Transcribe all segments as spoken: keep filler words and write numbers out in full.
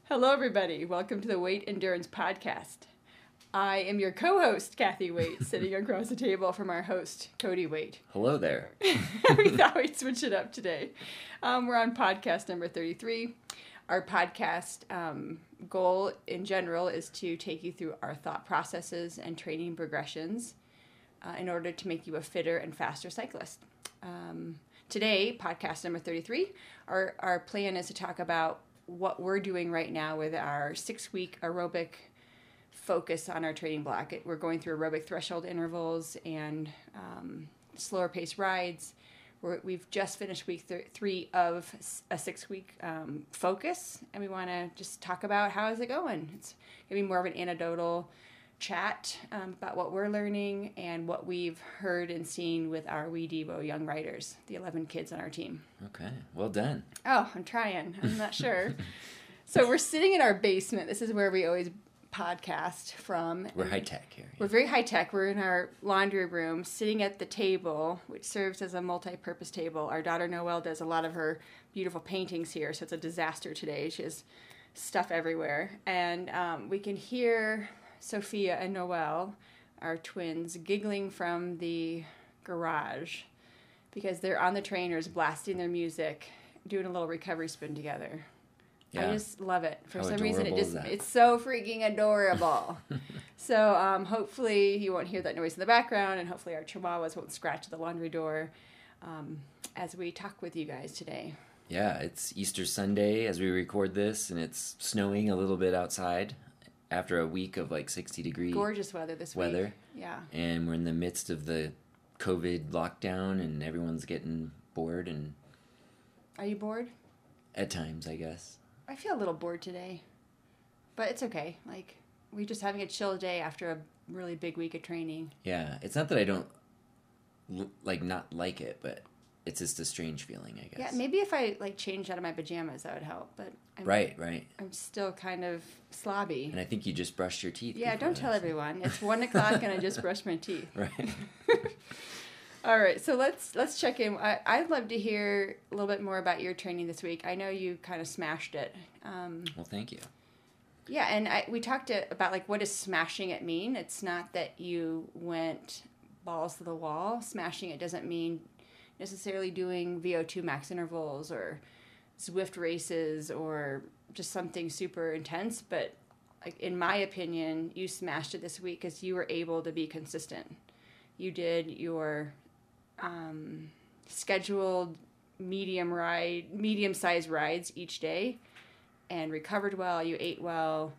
Hello, everybody. Welcome to the Weight Endurance Podcast. I am your co-host, Kathy Waite, sitting across the table from our host, Cody Waite. Hello there. We thought we'd switch it up today. Um, we're on podcast number thirty-three. Our podcast um, goal in general is to take you through our thought processes and training progressions uh, in order to make you a fitter and faster cyclist. Um, today, podcast number thirty-three, our, our plan is to talk about what we're doing right now with our six-week aerobic focus on our training block. We're going through aerobic threshold intervals and um, slower pace rides. We're, we've just finished week th- three of a six-week um, focus, and we want to just talk about how is it going. It's going to be more of an anecdotal chat um, about what we're learning and what we've heard and seen with our Wee Devo young riders, the eleven kids on our team. Okay, well done. Oh, I'm trying. I'm not sure. So we're sitting in our basement. This is where we always podcast from. We're high tech here. We're very high tech. We're in our laundry room, sitting at the table, which serves as a multi-purpose table. Our daughter Noelle does a lot of her beautiful paintings here, so it's a disaster today. She has stuff everywhere, and um, we can hear Sophia and Noelle, our twins, giggling from the garage because they're on the trainers, blasting their music, doing a little recovery spin together. Yeah. I just love it. For How some reason, it just is that? it's so freaking adorable. So um, hopefully you won't hear that noise in the background, and hopefully our chihuahuas won't scratch at the laundry door um, as we talk with you guys today. Yeah, it's Easter Sunday as we record this, and it's snowing a little bit outside after a week of like sixty degree gorgeous weather this weather. week. Yeah. And we're in the midst of the COVID lockdown, and everyone's getting bored. And Are you bored? At times, I guess. I feel a little bored today, but it's okay. Like, we're just having a chill day after a really big week of training. Yeah, it's not that I don't like not like it, but it's just a strange feeling, I guess. Yeah, maybe if I like changed out of my pajamas, that would help. But I'm, right, right. I'm still kind of slobby. And I think you just brushed your teeth. Yeah, don't tell this. everyone. It's one o'clock and I just brushed my teeth. Right. All right, so let's let's check in. I, I'd love to hear a little bit more about your training this week. I know you kind of smashed it. Um, well, thank you. Yeah, and I, we talked to, about like what does smashing it mean. It's not that you went balls to the wall. Smashing it doesn't mean necessarily doing V O two max intervals or Zwift races or just something super intense. But like in my opinion, you smashed it this week because you were able to be consistent. You did your um, scheduled medium ride, medium sized rides each day, and recovered well. You ate well,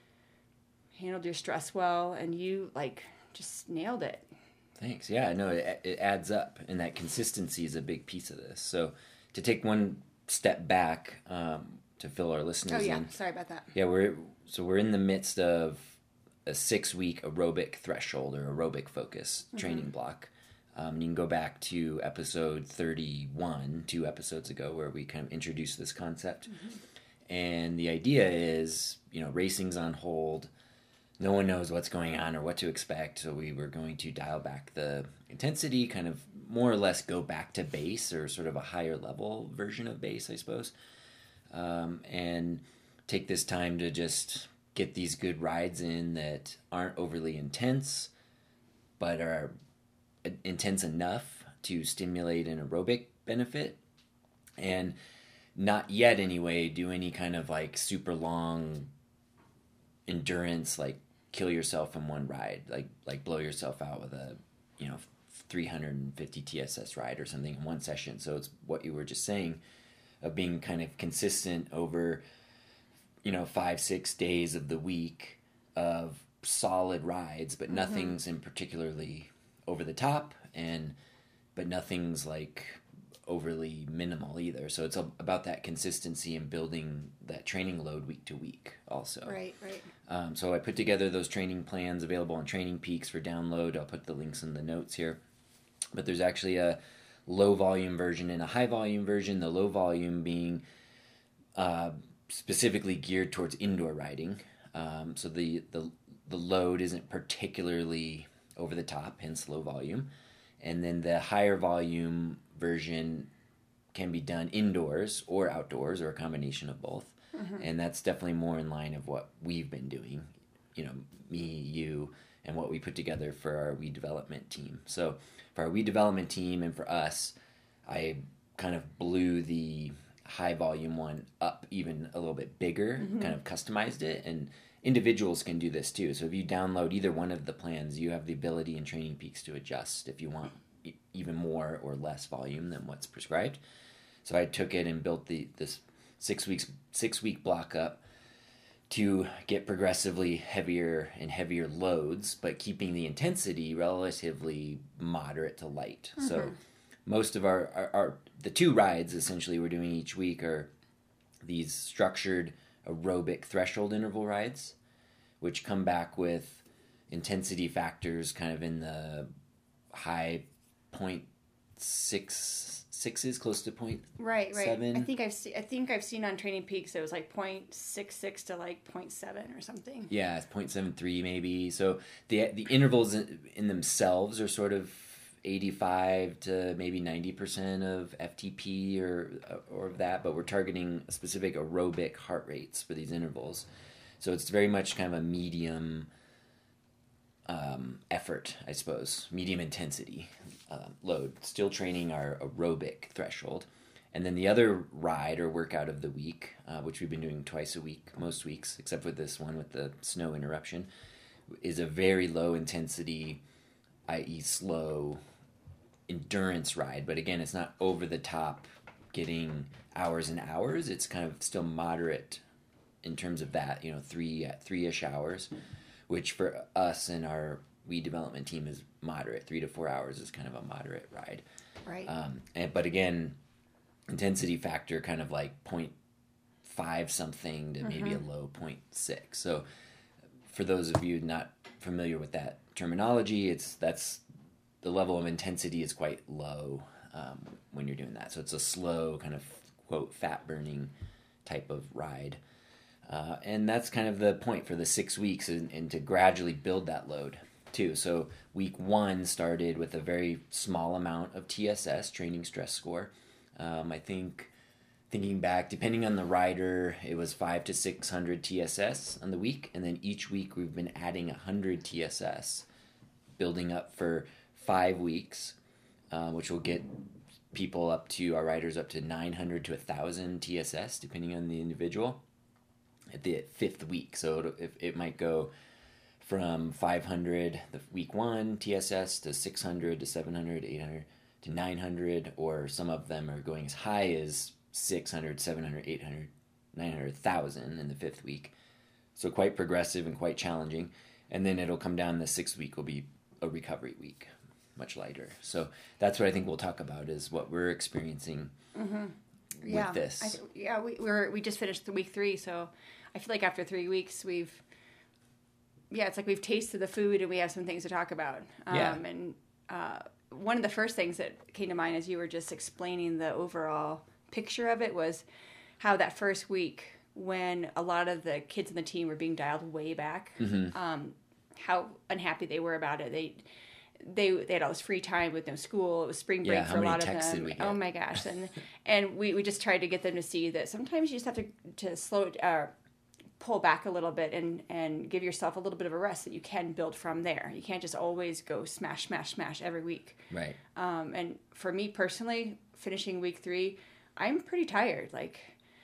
handled your stress well, and you like just nailed it. Thanks. Yeah, no, it, it adds up, and that consistency is a big piece of this. So to take one step back um, to fill our listeners Oh yeah, in. sorry about that. Yeah, we're so we're in the midst of a six-week aerobic threshold or aerobic focus mm-hmm. training block. Um, you can go back to episode thirty-one, two episodes ago, where we kind of introduced this concept. Mm-hmm. And the idea is, you know, racing's on hold. No one knows what's going on or what to expect, so we were going to dial back the intensity, kind of more or less go back to base, or sort of a higher level version of base, I suppose, um, and take this time to just get these good rides in that aren't overly intense, but are intense enough to stimulate an aerobic benefit, and not yet anyway do any kind of like super long endurance, like kill yourself in one ride, like like blow yourself out with a, you know, three hundred fifty T S S ride or something in one session. So it's what you were just saying of being kind of consistent over, you know, five, six days of the week of solid rides, but mm-hmm. nothing's in particularly over the top, and but nothing's like overly minimal either. So it's about that consistency and building that training load week to week also. Right, right. Um, so I put together those training plans available on Training Peaks for download. I'll put the links in the notes here. But there's actually a low volume version and a high volume version, the low volume being uh, specifically geared towards indoor riding. Um, so the, the the load isn't particularly over the top, hence low volume. And then the higher volume version can be done indoors or outdoors or a combination of both. Mm-hmm. And that's definitely more in line of what we've been doing, you know, me, you, and what we put together for our Weed Development team. So for our Weed Development team and for us, I kind of blew the high volume one up even a little bit bigger, mm-hmm. kind of customized it, and individuals can do this too. So if you download either one of the plans, you have the ability in Training Peaks to adjust if you want e- even more or less volume than what's prescribed. So I took it and built the this six weeks six week block up to get progressively heavier and heavier loads, but keeping the intensity relatively moderate to light. Mm-hmm. So most of our, our, our the two rides essentially we're doing each week are these structured aerobic threshold interval rides, which come back with intensity factors kind of in the high point six sixes, close to point right, right. seven. I think I've se- I think I've seen on Training Peaks it was like point six six to like point seven or something. Yeah, it's point seven three maybe. So the the intervals in, in themselves are sort of eighty-five to maybe ninety percent of F T P or or of that, but we're targeting specific aerobic heart rates for these intervals. So it's very much kind of a medium um, effort, I suppose, medium intensity uh, load, still training our aerobic threshold. And then the other ride or workout of the week, uh, which we've been doing twice a week, most weeks, except for this one with the snow interruption, is a very low intensity, that is slow endurance ride. But again, it's not over the top getting hours and hours. It's kind of still moderate in terms of that, you know, three, three-ish hours, which for us and our Weed Development team is moderate. Three to four hours is kind of a moderate ride. Right. Um, and, but again, intensity factor kind of like point five something to mm-hmm. maybe a low point six. So for those of you not familiar with that terminology, it's that's the level of intensity is quite low um, when you're doing that. So it's a slow kind of quote fat burning type of ride. Uh, and that's kind of the point for the six weeks and, and to gradually build that load too. So week one started with a very small amount of T S S, training stress score. Um, I think, thinking back, depending on the rider, it was five to six hundred T S S on the week, and then each week we've been adding a hundred T S S, building up for five weeks, uh, which will get people up to our riders up to nine hundred to a thousand T S S, depending on the individual. At the fifth week, so it, it, it might go from five hundred the week one T S S to six hundred to seven hundred, eight hundred to nine hundred, or some of them are going as high as six hundred, seven hundred, eight hundred, nine hundred, one thousand in the fifth week. So quite progressive and quite challenging. And then it'll come down, the sixth week will be a recovery week, much lighter. So that's what I think we'll talk about, is what we're experiencing mm-hmm. with yeah. this. I, yeah, we we're, we just finished the week three, so I feel like after three weeks we've, yeah, it's like we've tasted the food and we have some things to talk about. Um, yeah. And uh, one of the first things that came to mind as you were just explaining the overall picture of it was how that first week, when a lot of the kids in the team were being dialed way back, mm-hmm. um, how unhappy they were about it. They they they had all this free time with no school. It was spring break yeah, for a lot of them. Did we get? Oh my gosh! And and we, we just tried to get them to see that sometimes you just have to to slow it, uh, pull back a little bit and and give yourself a little bit of a rest, that you can build from there. You can't just always go smash smash smash every week. Right. Um, and for me personally, finishing week three, I'm pretty tired. Like,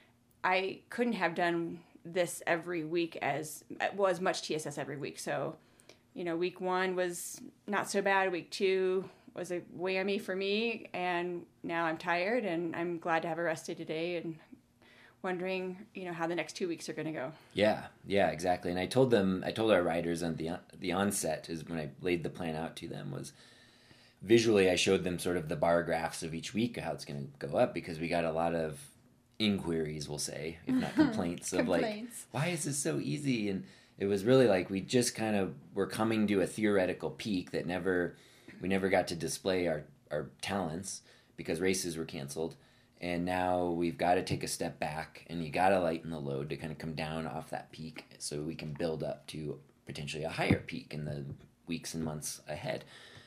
I couldn't have done this every week as well, as much T S S every week. So, you know, week one was not so bad. Week two was a whammy for me, and now I'm tired, and I'm glad to have a rest day today, and wondering, you know, how the next two weeks are going to go. Yeah, yeah, exactly. And I told them, I told our riders on the the onset, is when I laid the plan out to them, was visually I showed them sort of the bar graphs of each week, how it's going to go up, because we got a lot of inquiries, we'll say, if not complaints, of complaints. Like, why is this so easy? And it was really like we just kind of were coming to a theoretical peak that never, we never got to display our, our talents because races were canceled. And now we've got to take a step back, and you got to lighten the load to kind of come down off that peak so we can build up to potentially a higher peak in the weeks and months ahead.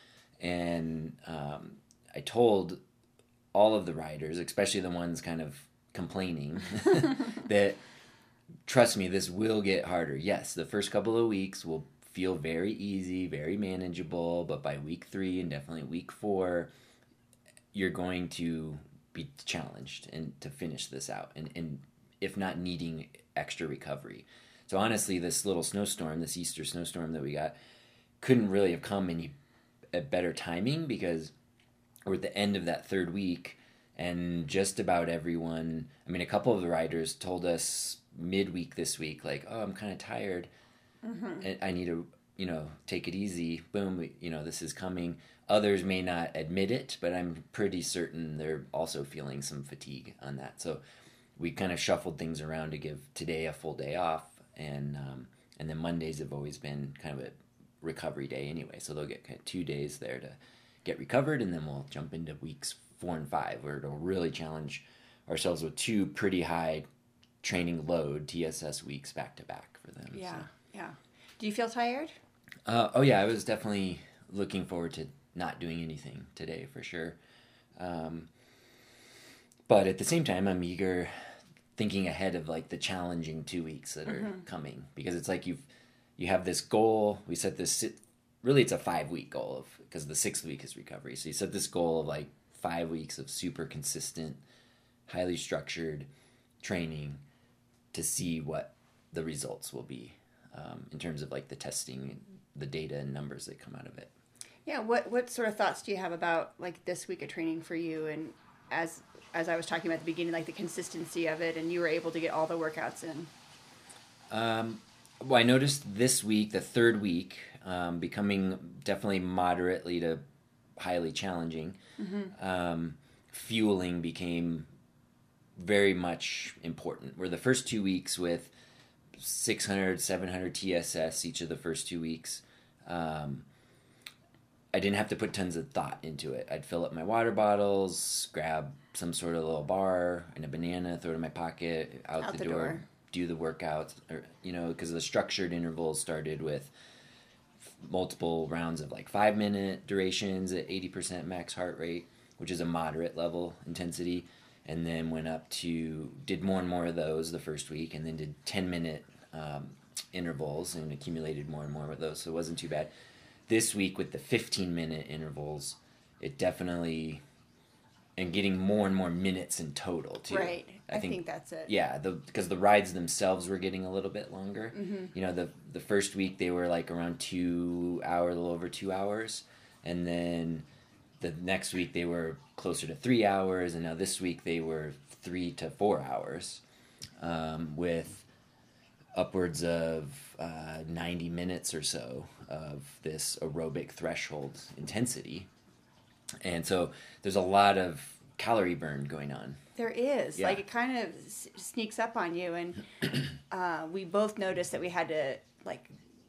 And um, I told all of the riders, especially the ones kind of complaining, that trust me, this will get harder. Yes, the first couple of weeks will feel very easy, very manageable, but by week three and definitely week four, you're going to be challenged and to finish this out, and, and if not needing extra recovery. So honestly, this little snowstorm, this Easter snowstorm that we got, couldn't really have come any at better timing, because we're at the end of that third week, and just about everyone, I mean, a couple of the riders told us midweek this week, like, oh, I'm kind of tired. Mm-hmm. And I need to, you know, take it easy. Boom, you know, this is coming. Others may not admit it, but I'm pretty certain they're also feeling some fatigue on that. So we kind of shuffled things around to give today a full day off, and um, and then Mondays have always been kind of a recovery day anyway. So they'll get kind of two days there to get recovered, and then we'll jump into weeks four and five, where it'll really challenge ourselves with two pretty high training load T S S weeks back to back for them. Yeah, so. yeah. Do you feel tired? Uh, oh yeah, I was definitely looking forward to not doing anything today for sure. Um, but at the same time, I'm eager, thinking ahead of like the challenging two weeks that are mm-hmm. coming, because it's like you've you have this goal. We set this really it's a five week goal of because the sixth week is recovery. So you set this goal of like five weeks of super consistent, highly structured training to see what the results will be um, in terms of like the testing, the data and numbers that come out of it. Yeah, what what sort of thoughts do you have about like this week of training for you? And as as I was talking about at the beginning, like the consistency of it, and you were able to get all the workouts in. Um, well, I noticed this week, the third week, um, becoming definitely moderately to highly challenging. Mm-hmm. Um, fueling became very much important. Where the first two weeks with six hundred, seven hundred T S S each of the first two weeks, um, I didn't have to put tons of thought into it. I'd fill up my water bottles, grab some sort of little bar and a banana, throw it in my pocket, out, out the, the door, door, do the workouts, or, you know, because the structured intervals started with multiple rounds of like five minute durations at eighty percent max heart rate, which is a moderate level intensity, and then went up to, did more and more of those the first week, and then did ten minute um, intervals and accumulated more and more of those, so it wasn't too bad. This week with the fifteen minute intervals, it definitely, and getting more and more minutes in total too. Right, I, I think, think that's it. Yeah, the because the rides themselves were getting a little bit longer. Mm-hmm. You know, the the first week they were like around two hours, a little over two hours, and then the next week they were closer to three hours, and now this week they were three to four hours, um, with upwards of uh, ninety minutes or so of this aerobic threshold intensity. And so there's a lot of calorie burn going on. There is. Yeah. Like it kind of s- sneaks up on you. And uh, we both noticed that we had to like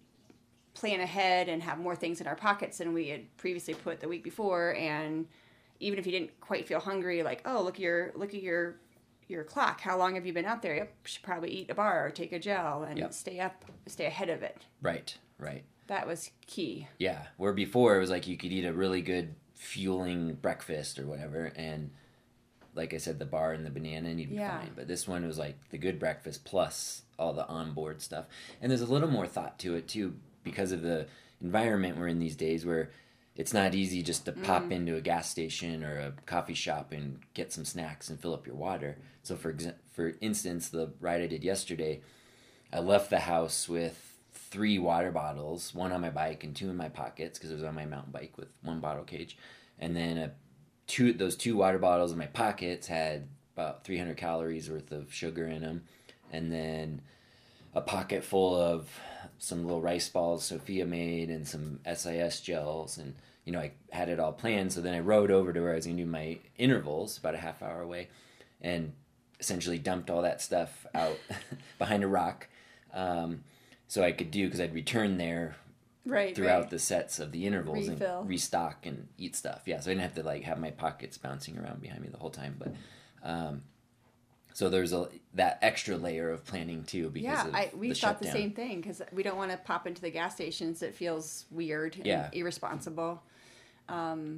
plan ahead and have more things in our pockets than we had previously put the week before. And even if you didn't quite feel hungry, like, oh, look at your, look at your, your clock. How long have you been out there? Yep, you should probably eat a bar or take a gel and yep. stay up, stay ahead of it. Right, right. That was key. Yeah. Where before it was like you could eat a really good fueling breakfast or whatever, and like I said, the bar and the banana, and you'd be yeah. fine. But this one was like the good breakfast plus all the onboard stuff. And there's a little more thought to it too, because of the environment we're in these days, where it's not easy just to mm. pop into a gas station or a coffee shop and get some snacks and fill up your water. So for exa- for instance, the ride I did yesterday, I left the house with three water bottles, one on my bike and two in my pockets because it was on my mountain bike with one bottle cage, and then a two those two water bottles in my pockets had about three hundred calories worth of sugar in them, and then a pocket full of some little rice balls Sophia made and some S I S gels, and you know I had it all planned. So then I rode over to where I was going to do my intervals, about a half hour away, and essentially dumped all that stuff out behind a rock. Um, So I could do, because I'd return there right, throughout right. the sets of the intervals Refill. and restock and eat stuff. Yeah, so I didn't have to like have my pockets bouncing around behind me the whole time. But um, so there's a that extra layer of planning too, because yeah, of I, we the thought shutdown. the same thing, because we don't want to pop into the gas stations. It feels weird and yeah. irresponsible. Um,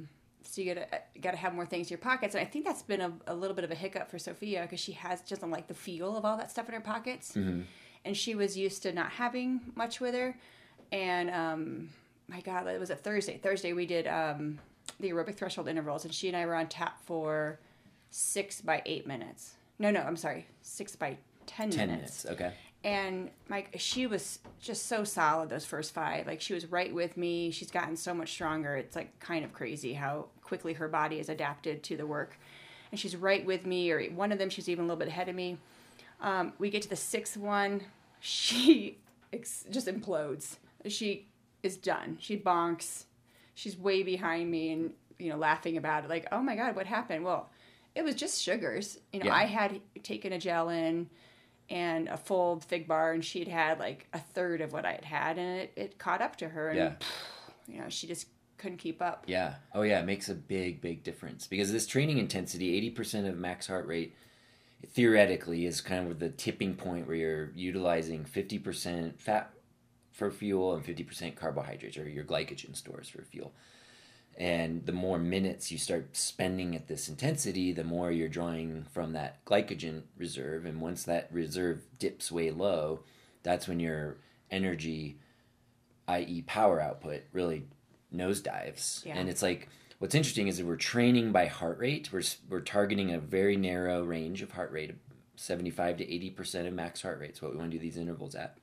So you gotta gotta have more things in your pockets, and I think that's been a, a little bit of a hiccup for Sophia because she has she doesn't like the feel of all that stuff in her pockets, Mm-hmm. and she was used to not having much with her. And um, my God, it was a Thursday. Thursday we did um, the aerobic threshold intervals, and she and I were on tap for six by eight minutes. No, no, I'm sorry, six by ten, Ten minutes. minutes, okay. And my she was just so solid those first five. Like she was right with me. She's gotten so much stronger. It's like kind of crazy how quickly her body has adapted to the work. And she's right with me, or one of them she's even a little bit ahead of me. Um, we get to the sixth one, she ex- just implodes. She is done. She bonks. She's way behind me and, you know, laughing about it. Like, oh my God, what happened? Well, it was just sugars. You know, Yeah. I had taken a gel in and a full fig bar, and she'd had like a third of what I had had, and it, it caught up to her. And, Yeah. you know, she just couldn't keep up. Yeah. Oh, yeah. It makes a big, big difference because this training intensity, eighty percent of max heart rate, theoretically, is kind of the tipping point where you're utilizing fifty percent fat for fuel and fifty percent carbohydrates, or your glycogen stores for fuel. And the more minutes you start spending at this intensity, the more you're drawing from that glycogen reserve. And once that reserve dips way low, that's when your energy, that is power output, really nosedives. Yeah. And it's like, what's interesting is that we're training by heart rate. We're, we're targeting a very narrow range of heart rate, seventy-five to eighty percent of max heart rate is what we want to do these intervals at.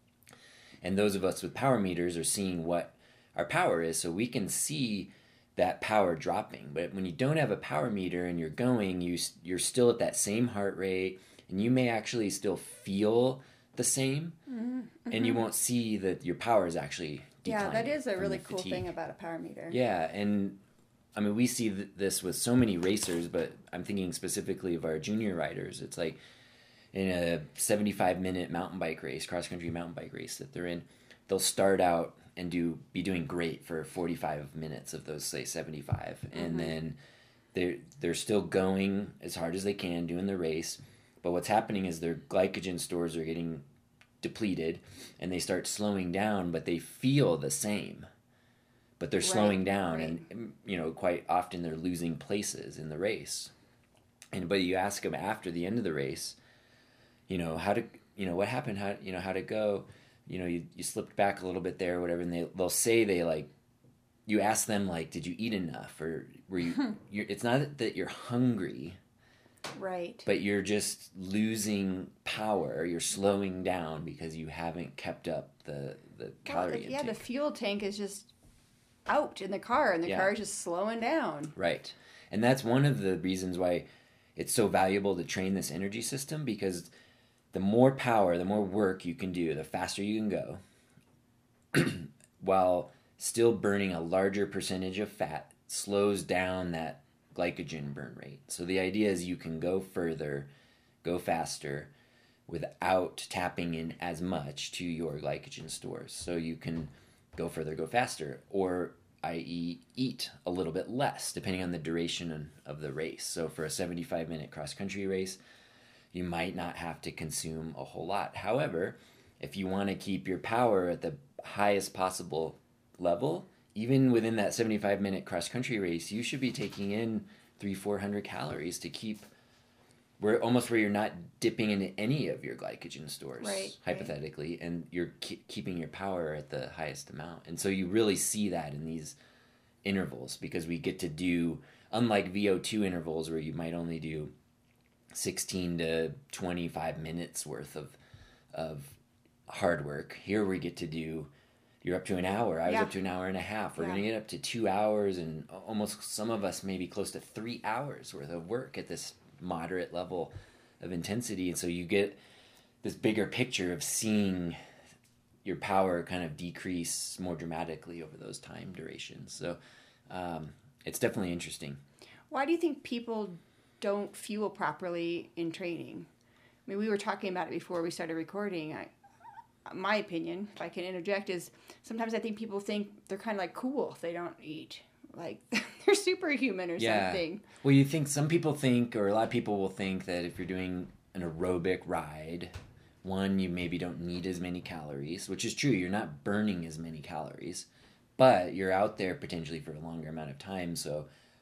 And those of us with power meters are seeing what our power is, so we can see that power dropping. But when you don't have a power meter and you're going, you, you're still at that same heart rate, and you may actually still feel the same, mm-hmm. and you won't see that your power is actually declining. Yeah, that is a from really the cool fatigue. thing about a power meter. Yeah, and I mean, we see th- this with so many racers, but I'm thinking specifically of our junior riders. It's like in a seventy-five minute mountain bike race, cross-country mountain bike race that they're in, they'll start out and do be doing great for forty-five minutes of those, say, seventy-five. Mm-hmm. And then they're, they're still going as hard as they can, doing the race. But what's happening is their glycogen stores are getting depleted, and they start slowing down, but they feel the same. But they're slowing Right, down, right. and, you know, quite often they're losing places in the race. And but you ask them after the end of the race, you know, how to, you know, what happened? How, you know, how'd it go? You know, you, you slipped back a little bit there or whatever, and they, they'll say they, like, you ask them, like, did you eat enough? Or were you, you're, it's not that you're hungry, Right. but you're just losing power. You're slowing down because you haven't kept up the, the Well, calorie yeah, intake. the fuel tank is just out in the car, and the Yeah. car is just slowing down. Right. And that's one of the reasons why it's so valuable to train this energy system, because the more power, the more work you can do, the faster you can go, while still burning a larger percentage of fat, slows down that glycogen burn rate. So the idea is you can go further, go faster, without tapping in as much to your glycogen stores. So you can go further, go faster, or that is eat a little bit less, depending on the duration of the race. So for a seventy-five minute cross-country race, you might not have to consume a whole lot. However, if you want to keep your power at the highest possible level, even within that seventy-five minute cross-country race, you should be taking in three, four hundred calories to keep where almost where you're not dipping into any of your glycogen stores, Right, hypothetically, and you're ke- keeping your power at the highest amount. And so you really see that in these intervals, because we get to do, unlike V O two intervals where you might only do sixteen to twenty-five minutes worth of of hard work, here we get to do, you're up to an hour. I was Yeah. up to an hour and a half. We're Yeah. going to get up to two hours and almost, some of us maybe close to three hours worth of work at this moderate level of intensity. And so you get this bigger picture of seeing your power kind of decrease more dramatically over those time durations. So um, it's definitely interesting. Why do you think people don't fuel properly in training? I mean, we were talking about it before we started recording. I, my opinion, if I can interject, is sometimes I think people think they're kind of like cool if they don't eat. Like they're superhuman or something. Well, you think, some people think, or a lot of people will think, that if you're doing an aerobic ride, one, you maybe don't need as many calories, which is true. You're not burning as many calories, but you're out there potentially for a longer amount of time. So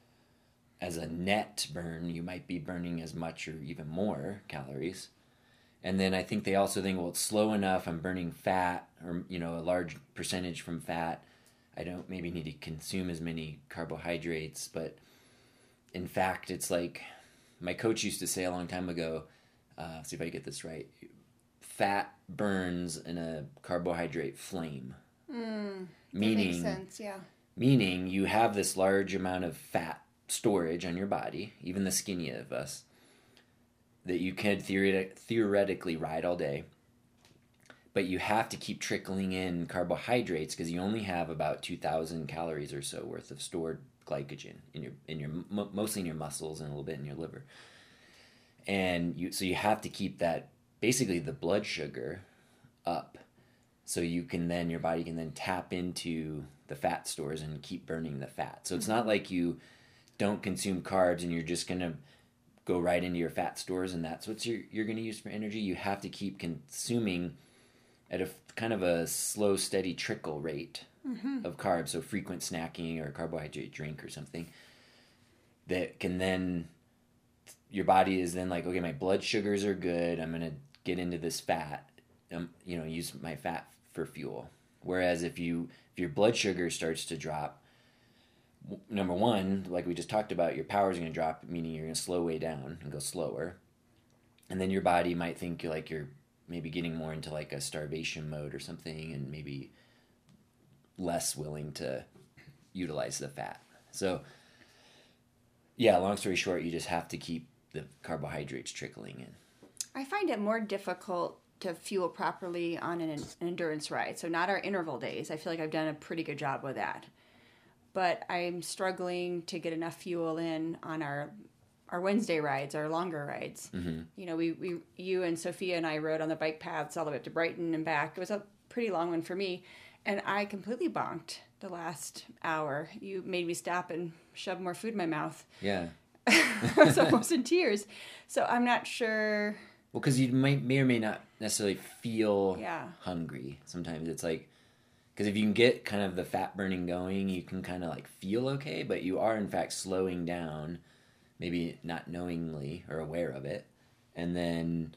as a net burn, you might be burning as much or even more calories. And then I think they also think, well, it's slow enough. I'm burning fat, or, you know, a large percentage from fat. I don't maybe need to consume as many carbohydrates. But in fact, it's like my coach used to say a long time ago, uh, see if I get this right, fat burns in a carbohydrate flame. Mm, meaning, makes sense, yeah. Meaning you have this large amount of fat storage on your body, even the skinny of us, that you could theoretic- theoretically ride all day, but you have to keep trickling in carbohydrates because you only have about two thousand calories or so worth of stored glycogen in your in your m- mostly in your muscles and a little bit in your liver. And you so you have to keep that, basically the blood sugar, up, so you can then your body can then tap into the fat stores and keep burning the fat. So it's not like you don't consume carbs and you're just gonna go right into your fat stores and that's what you're, you're going to use for energy. You have to keep consuming at a kind of a slow, steady trickle rate mm-hmm. of carbs. So frequent snacking or a carbohydrate drink or something that can then, your body is then like, okay, my blood sugars are good. I'm going to get into this fat, um, you know, use my fat for fuel. Whereas if you, if your blood sugar starts to drop, number one, like we just talked about, your power is going to drop, meaning you're going to slow way down and go slower. And then your body might think you're like you're maybe getting more into like a starvation mode or something and maybe less willing to utilize the fat. So, yeah, long story short, you just have to keep the carbohydrates trickling in. I find it more difficult to fuel properly on an, an endurance ride. So not our interval days. I feel like I've done a pretty good job with that. But I'm struggling to get enough fuel in on our our Wednesday rides, our longer rides. Mm-hmm. You know, we, we you and Sophia and I rode on the bike paths all the way up to Brighton and back. It was a pretty long one for me. And I completely bonked the last hour. You made me stop and shove more food in my mouth. Yeah. I was almost in tears. So I'm not sure. Well, because you might, may or may not necessarily feel yeah. hungry. Sometimes it's like, because if you can get kind of the fat burning going, you can kind of like feel okay, but you are in fact slowing down, maybe not knowingly or aware of it. And then,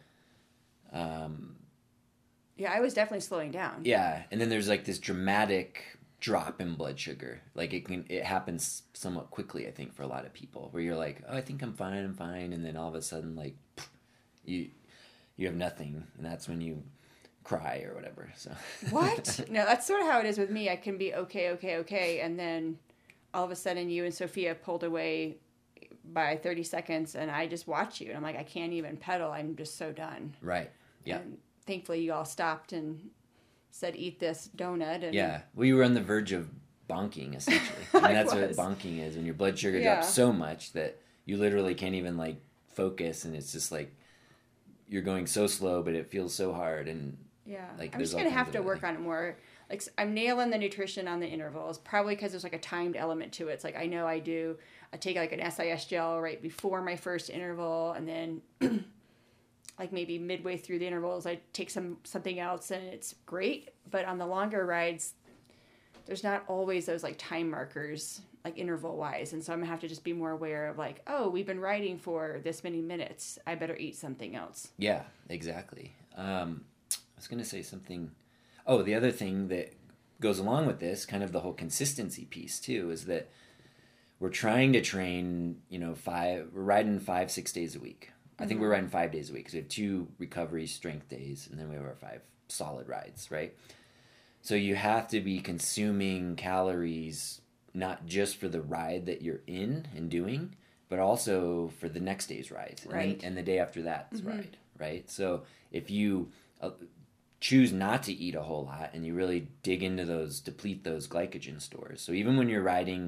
um, yeah, I was definitely slowing down. Yeah. And then there's like this dramatic drop in blood sugar. Like it can, it happens somewhat quickly, I think, for a lot of people where you're like, oh, I think I'm fine, I'm fine. And then all of a sudden, like, you, you have nothing. And that's when you cry or whatever. So what? No, that's sort of how it is with me. I can be okay, okay, okay, and then all of a sudden you and Sophia pulled away by thirty seconds, and I just watch you, and I'm like, I can't even pedal. I'm just so done. Right. Yeah. And thankfully, you all stopped and said, "Eat this donut." And yeah. Well, you were on the verge of bonking, essentially. I mean, I that's was. what bonking is, when your blood sugar yeah. drops so much that you literally can't even like focus, and it's just like you're going so slow, but it feels so hard. And yeah, like, I'm just gonna have to work on it more. Like, I'm nailing the nutrition on the intervals, probably because there's like a timed element to it. It's like I know I do. I take like an S I S gel right before my first interval, and then like maybe midway through the intervals, I take some something else, and it's great. But on the longer rides, there's not always those like time markers, like interval wise, and so I'm gonna have to just be more aware of like, oh, we've been riding for this many minutes. I better eat something else. Yeah, exactly. Um, I was gonna say something. Oh, the other thing that goes along with this, kind of the whole consistency piece too, is that we're trying to train, you know, five, we're riding five, six days a week. I mm-hmm. think we're riding five days a week because we have two recovery strength days, and then we have our five solid rides, right? So you have to be consuming calories, not just for the ride that you're in and doing, but also for the next day's ride, right. and, and the day after that's mm-hmm. ride, right? So if you uh, choose not to eat a whole lot and you really dig into those, deplete those glycogen stores. So even when you're riding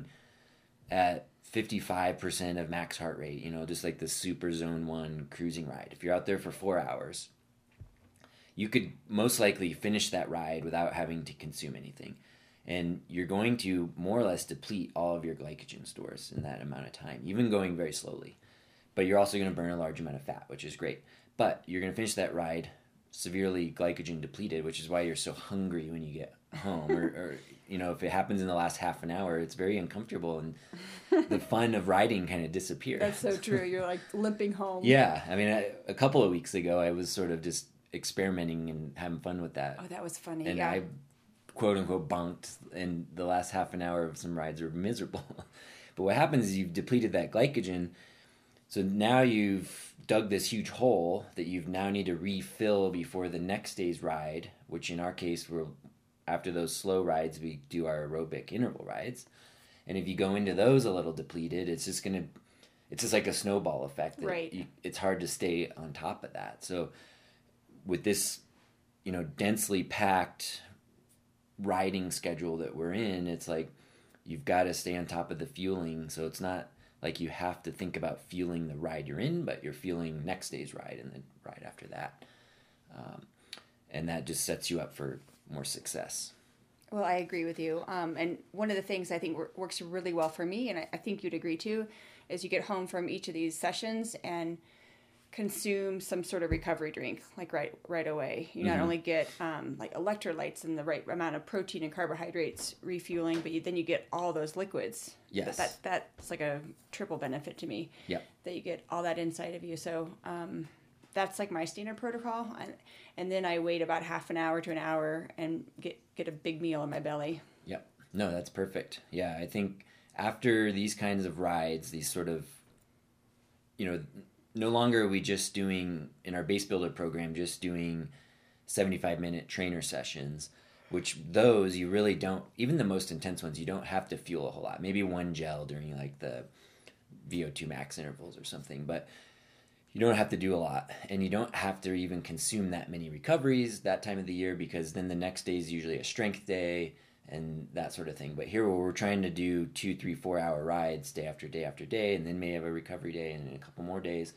at fifty-five percent of max heart rate, you know, just like the super zone one cruising ride, if you're out there for four hours, you could most likely finish that ride without having to consume anything. And you're going to more or less deplete all of your glycogen stores in that amount of time, even going very slowly. But you're also going to burn a large amount of fat, which is great. But you're going to finish that ride severely glycogen depleted, which is why you're so hungry when you get home. or, or, you know, if it happens in the last half an hour, it's very uncomfortable, and the fun of riding kind of disappears. That's so true. You're like limping home. Yeah. I mean, I, a couple of weeks ago, I was sort of just experimenting and having fun with that. Oh, that was funny. And yeah. I, quote unquote, bonked, and the last half an hour of some rides were miserable. But what happens is you've depleted that glycogen, so now you've dug this huge hole that you now need to refill before the next day's ride, which in our case, we're after those slow rides, we do our aerobic interval rides. And if you go into those a little depleted, it's just going to, it's just like a snowball effect. That right. You, it's hard to stay on top of that. So with this, you know, densely packed riding schedule that we're in, it's like you've got to stay on top of the fueling. So it's not like you have to think about fueling the ride you're in, but you're fueling next day's ride and the ride after that. Um, and that just sets you up for more success. Well, I agree with you. Um, and one of the things I think works really well for me, and I, I think you'd agree too, is you get home from each of these sessions and consume some sort of recovery drink, like right right away. You not mm-hmm. only get um, like electrolytes and the right amount of protein and carbohydrates refueling, but you, then you get all those liquids. Yes. That, that That's like a triple benefit to me. Yep. That you get all that inside of you. So um, that's like my standard protocol. And, and then I wait about half an hour to an hour and get, get a big meal in my belly. Yep. No, that's perfect. Yeah, I think after these kinds of rides, these sort of, you know, no longer are we just doing, in our base builder program, just doing seventy-five minute trainer sessions, which those you really don't, even the most intense ones, you don't have to fuel a whole lot. Maybe one gel during like the V O two max intervals or something, but you don't have to do a lot, and you don't have to even consume that many recoveries that time of the year, because then the next day is usually a strength day and that sort of thing. But here we're trying to do two, three, four hour rides day after day after day, and then may have a recovery day and a couple more days.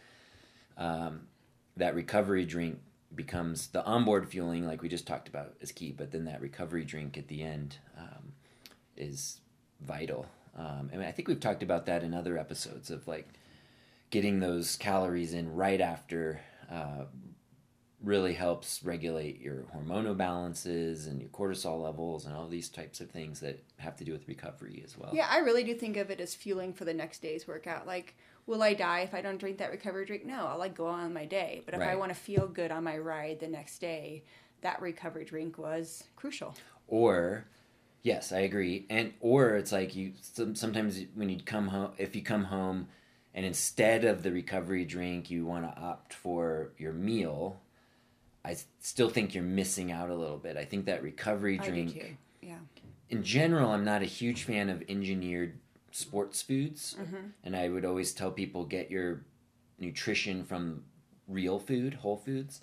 Um, that recovery drink becomes the onboard fueling, like we just talked about, is key, but then that recovery drink at the end um, is vital. Um, and I think we've talked about that in other episodes of like getting those calories in right after uh, really helps regulate your hormonal balances and your cortisol levels and all these types of things that have to do with recovery as well. Yeah, I really do think of it as fueling for the next day's workout. Like, will I die if I don't drink that recovery drink? No, I'll like go on my day. But if right. I want to feel good on my ride the next day, that recovery drink was crucial. Or, yes, I agree. And or it's like you sometimes when you come home, if you come home and instead of the recovery drink, you want to opt for your meal, I still think you're missing out a little bit. I think that recovery drink, I do too. Yeah. In general, I'm not a huge fan of engineered sports foods. Mm-hmm. And I would always tell people, get your nutrition from real food, whole foods.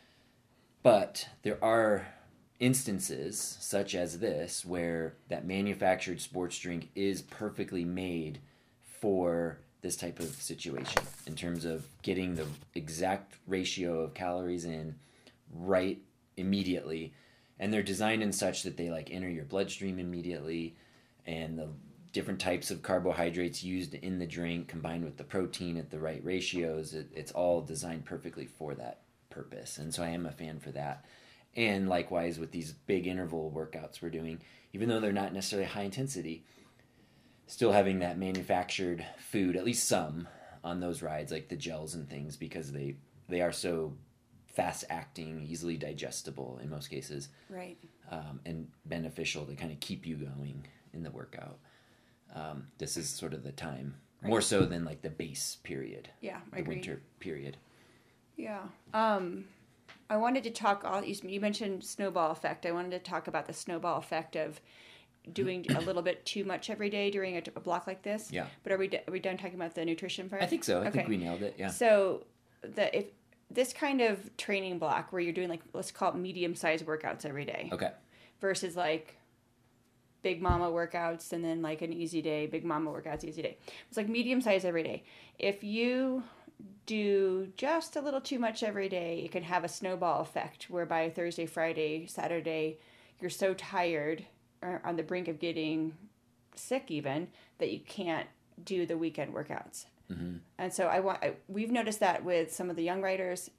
But there are instances, such as this, where that manufactured sports drink is perfectly made for this type of situation in terms of getting the exact ratio of calories in right immediately. And they're designed in such that they like enter your bloodstream immediately, and the different types of carbohydrates used in the drink combined with the protein at the right ratios, it, it's all designed perfectly for that purpose. And so I am a fan for that. And likewise with these big interval workouts we're doing, even though they're not necessarily high intensity, still having that manufactured food, at least some, on those rides, like the gels and things, because they they are so fast acting, easily digestible in most cases, right? Um, and beneficial to kind of keep you going in the workout. Um, this is sort of the time, right. More so than like the base period. Yeah, I the agree. winter period. Yeah. Um, I wanted to talk. All you mentioned snowball effect. I wanted to talk about the snowball effect of doing a little bit too much every day during a, a block like this. Yeah. But are we are we done talking about the nutrition part? I think so. I okay. think we nailed it. Yeah. So the if this kind of training block where you're doing like, let's call it medium sized workouts every day. Okay. Versus like big mama workouts and then like an easy day, big mama workouts, easy day. It's like medium size every day. If you do just a little too much every day, it can have a snowball effect whereby Thursday, Friday, Saturday, you're so tired or on the brink of getting sick even that you can't do the weekend workouts. Mm-hmm. And so I want I, we've noticed that with some of the young riders.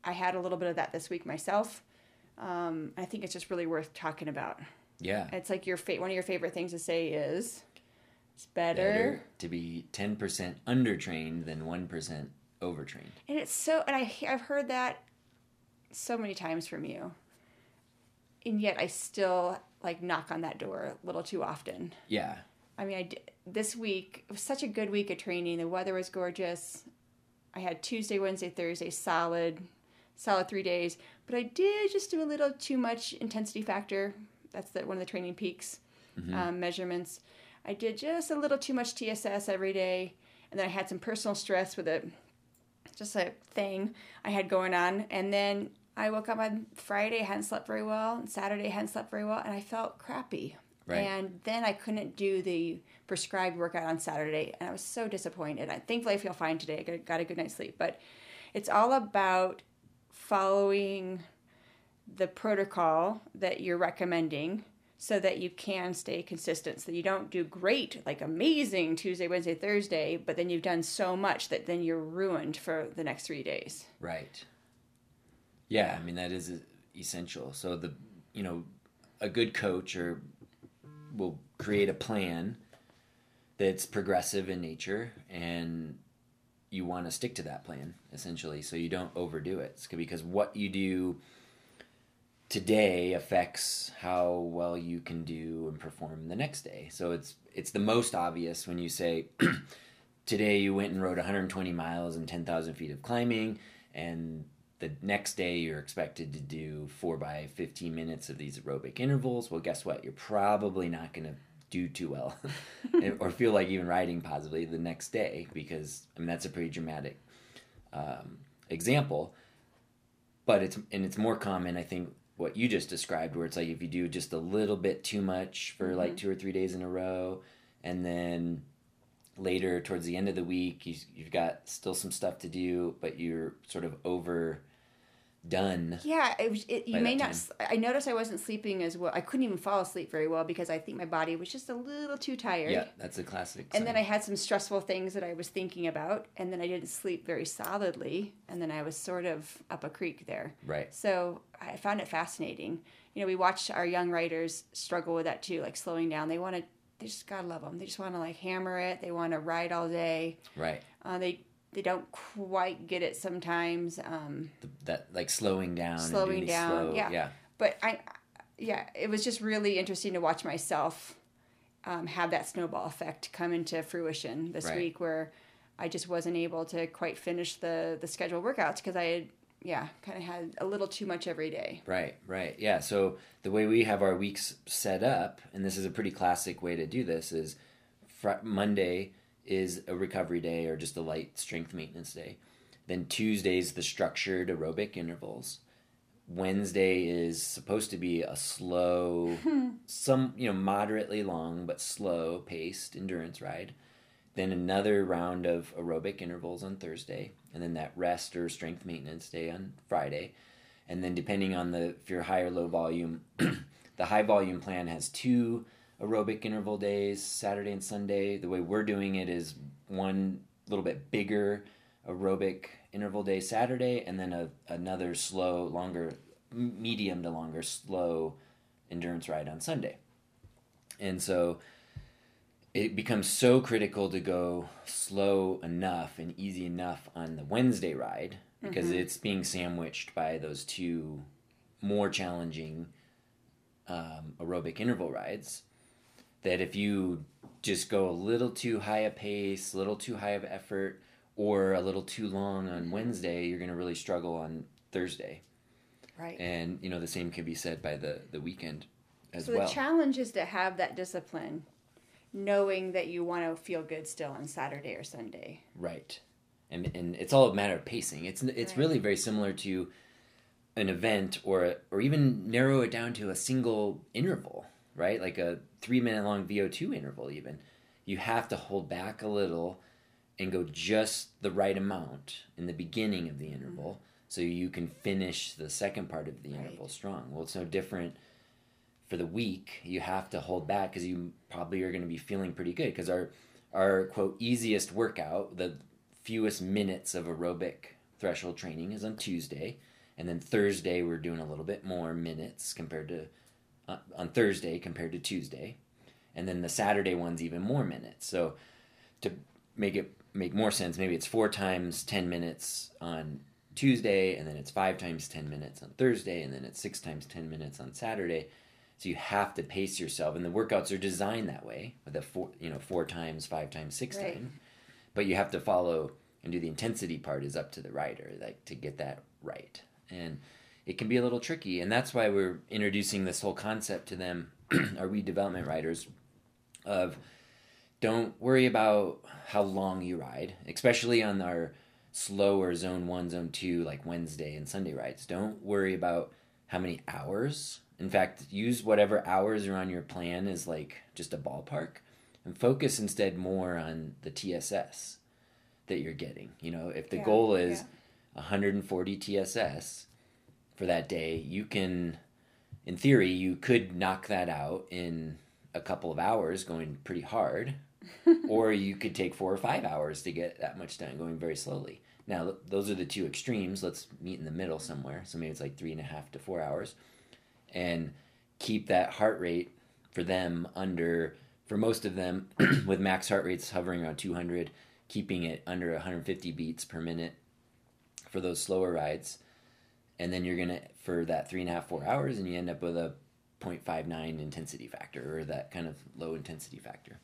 I had a little bit of that this week myself. Um, I think it's just really worth talking about. Yeah. It's like your fa- one of your favorite things to say is, it's better, better to be ten percent undertrained than one percent overtrained. And it's so, and I, I've heard that so many times from you. And yet I still like knock on that door a little too often. Yeah. I mean, I did, this week, it was such a good week of training. The weather was gorgeous. I had Tuesday, Wednesday, Thursday, solid, solid three days. But I did just do a little too much intensity factor. That's the, one of the training peaks mm-hmm. um, measurements. I did just a little too much T S S every day. And then I had some personal stress with it. Just a thing I had going on. And then I woke up on Friday, hadn't slept very well. And Saturday, hadn't slept very well. And I felt crappy. Right. And then I couldn't do the prescribed workout on Saturday. And I was so disappointed. I, thankfully, I feel fine today. I got, got a good night's sleep. But it's all about following the protocol that you're recommending so that you can stay consistent. So that you don't do great, like amazing Tuesday, Wednesday, Thursday, but then you've done so much that then you're ruined for the next three days. Right. Yeah, I mean, that is essential. So the, you know, a good coach or will create a plan that's progressive in nature, and you want to stick to that plan, essentially, so you don't overdo it. It's because what you do today affects how well you can do and perform the next day. So it's it's the most obvious when you say, today you went and rode one hundred twenty miles and ten thousand feet of climbing, and the next day you're expected to do four by fifteen minutes of these aerobic intervals. Well, guess what? You're probably not going to do too well or feel like even riding positively the next day, because, I mean, that's a pretty dramatic um, example. But it's, and it's more common, I think, what you just described, where it's like if you do just a little bit too much for mm-hmm. like two or three days in a row, and then later towards the end of the week, you, you've got still some stuff to do, but you're sort of overdone. Yeah, it, was- it, you may not. s- I noticed I wasn't sleeping as well. I couldn't even fall asleep very well because I think my body was just a little too tired. Yeah, that's a classic. And sign. then I had some stressful things that I was thinking about, and then I didn't sleep very solidly, and then I was sort of up a creek there. Right. So I found it fascinating. You know, we watch our young writers struggle with that too, like slowing down. They want to, they just gotta love them. They just want to like hammer it. They want to ride all day. Right. Uh, they they don't quite get it sometimes. Um, The, that like slowing down. slowing and doing down, slow, yeah. Yeah. But I, yeah, it was just really interesting to watch myself um, have that snowball effect come into fruition this Right. week, where I just wasn't able to quite finish the the scheduled workouts because I had, yeah, kind of had a little too much every day. Right, right. Yeah, so the way we have our weeks set up, and this is a pretty classic way to do this, is fr- Monday is a recovery day or just a light strength maintenance day. Then Tuesday's the structured aerobic intervals. Wednesday is supposed to be a slow, some, you know, moderately long but slow paced endurance ride. Then another round of aerobic intervals on Thursday, and then that rest or strength maintenance day on Friday. And then depending on the, if you're high or low volume, the high volume plan has two aerobic interval days, Saturday and Sunday. The way we're doing it is one little bit bigger aerobic interval day Saturday, and then a, another slow, longer, medium to longer, slow endurance ride on Sunday. And so it becomes so critical to go slow enough and easy enough on the Wednesday ride, because mm-hmm. it's being sandwiched by those two more challenging um, aerobic interval rides, that if you just go a little too high a pace, a little too high of effort, or a little too long on Wednesday, you're going to really struggle on Thursday. Right. And, you know, the same can be said by the, the weekend as so well. So the challenge is to have that discipline, knowing that you want to feel good still on Saturday or Sunday. Right. And and it's all a matter of pacing. It's it's right. really very similar to an event, or or even narrow it down to a single interval, right? Like a three minute long V O two interval even. You have to hold back a little and go just the right amount in the beginning of the interval, mm-hmm. so you can finish the second part of the right. interval strong. Well, it's no different for the week. You have to hold back because you probably are going to be feeling pretty good, because our, our, quote, easiest workout, the fewest minutes of aerobic threshold training, is on Tuesday. And then Thursday, we're doing a little bit more minutes compared to, uh, on Thursday compared to Tuesday. And then the Saturday one's even more minutes. So to make it make more sense, maybe it's four times ten minutes on Tuesday, and then it's five times ten minutes on Thursday, and then it's six times ten minutes on Saturday. So you have to pace yourself, and the workouts are designed that way, with a four, you know, four times, five times, six right. times. But you have to follow and do the intensity part is up to the rider, like to get that right. And it can be a little tricky, and that's why we're introducing this whole concept to them, our Weed Development riders, of don't worry about how long you ride, especially on our slower zone one, zone two, like Wednesday and Sunday rides. Don't worry about how many hours. In fact, use whatever hours are on your plan as like just a ballpark, and focus instead more on the T S S that you're getting. You know, if the yeah, goal is yeah. one hundred forty T S S for that day, you can, in theory, you could knock that out in a couple of hours going pretty hard, or you could take four or five hours to get that much done going very slowly. Now, those are the two extremes. Let's meet in the middle somewhere. So maybe it's like three and a half to four hours. And keep that heart rate for them under, for most of them, with max heart rates hovering around two hundred, keeping it under one hundred fifty beats per minute for those slower rides. And then you're going to, for that three and a half, four hours, and you end up with a zero point five nine intensity factor, or that kind of low intensity factor.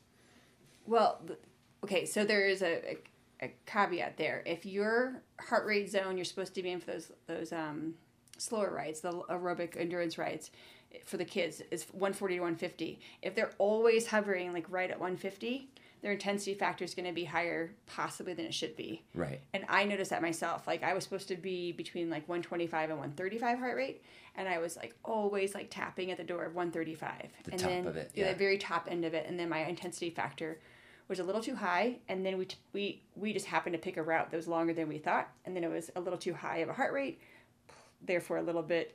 Well, okay, so there is a, a, a caveat there. If your heart rate zone you're supposed to be in for those those um, slower rides, the aerobic endurance rides for the kids, is one forty to one fifty. If they're always hovering like right at one fifty, their intensity factor is going to be higher possibly than it should be. Right. And I noticed that myself. Like I was supposed to be between like one twenty-five and one thirty-five heart rate, and I was like always like tapping at the door of one thirty-five. The and top then, of it, yeah. The very top end of it, and then my intensity factor was a little too high, and then we t- we we just happened to pick a route that was longer than we thought, and then it was a little too high of a heart rate, therefore a little bit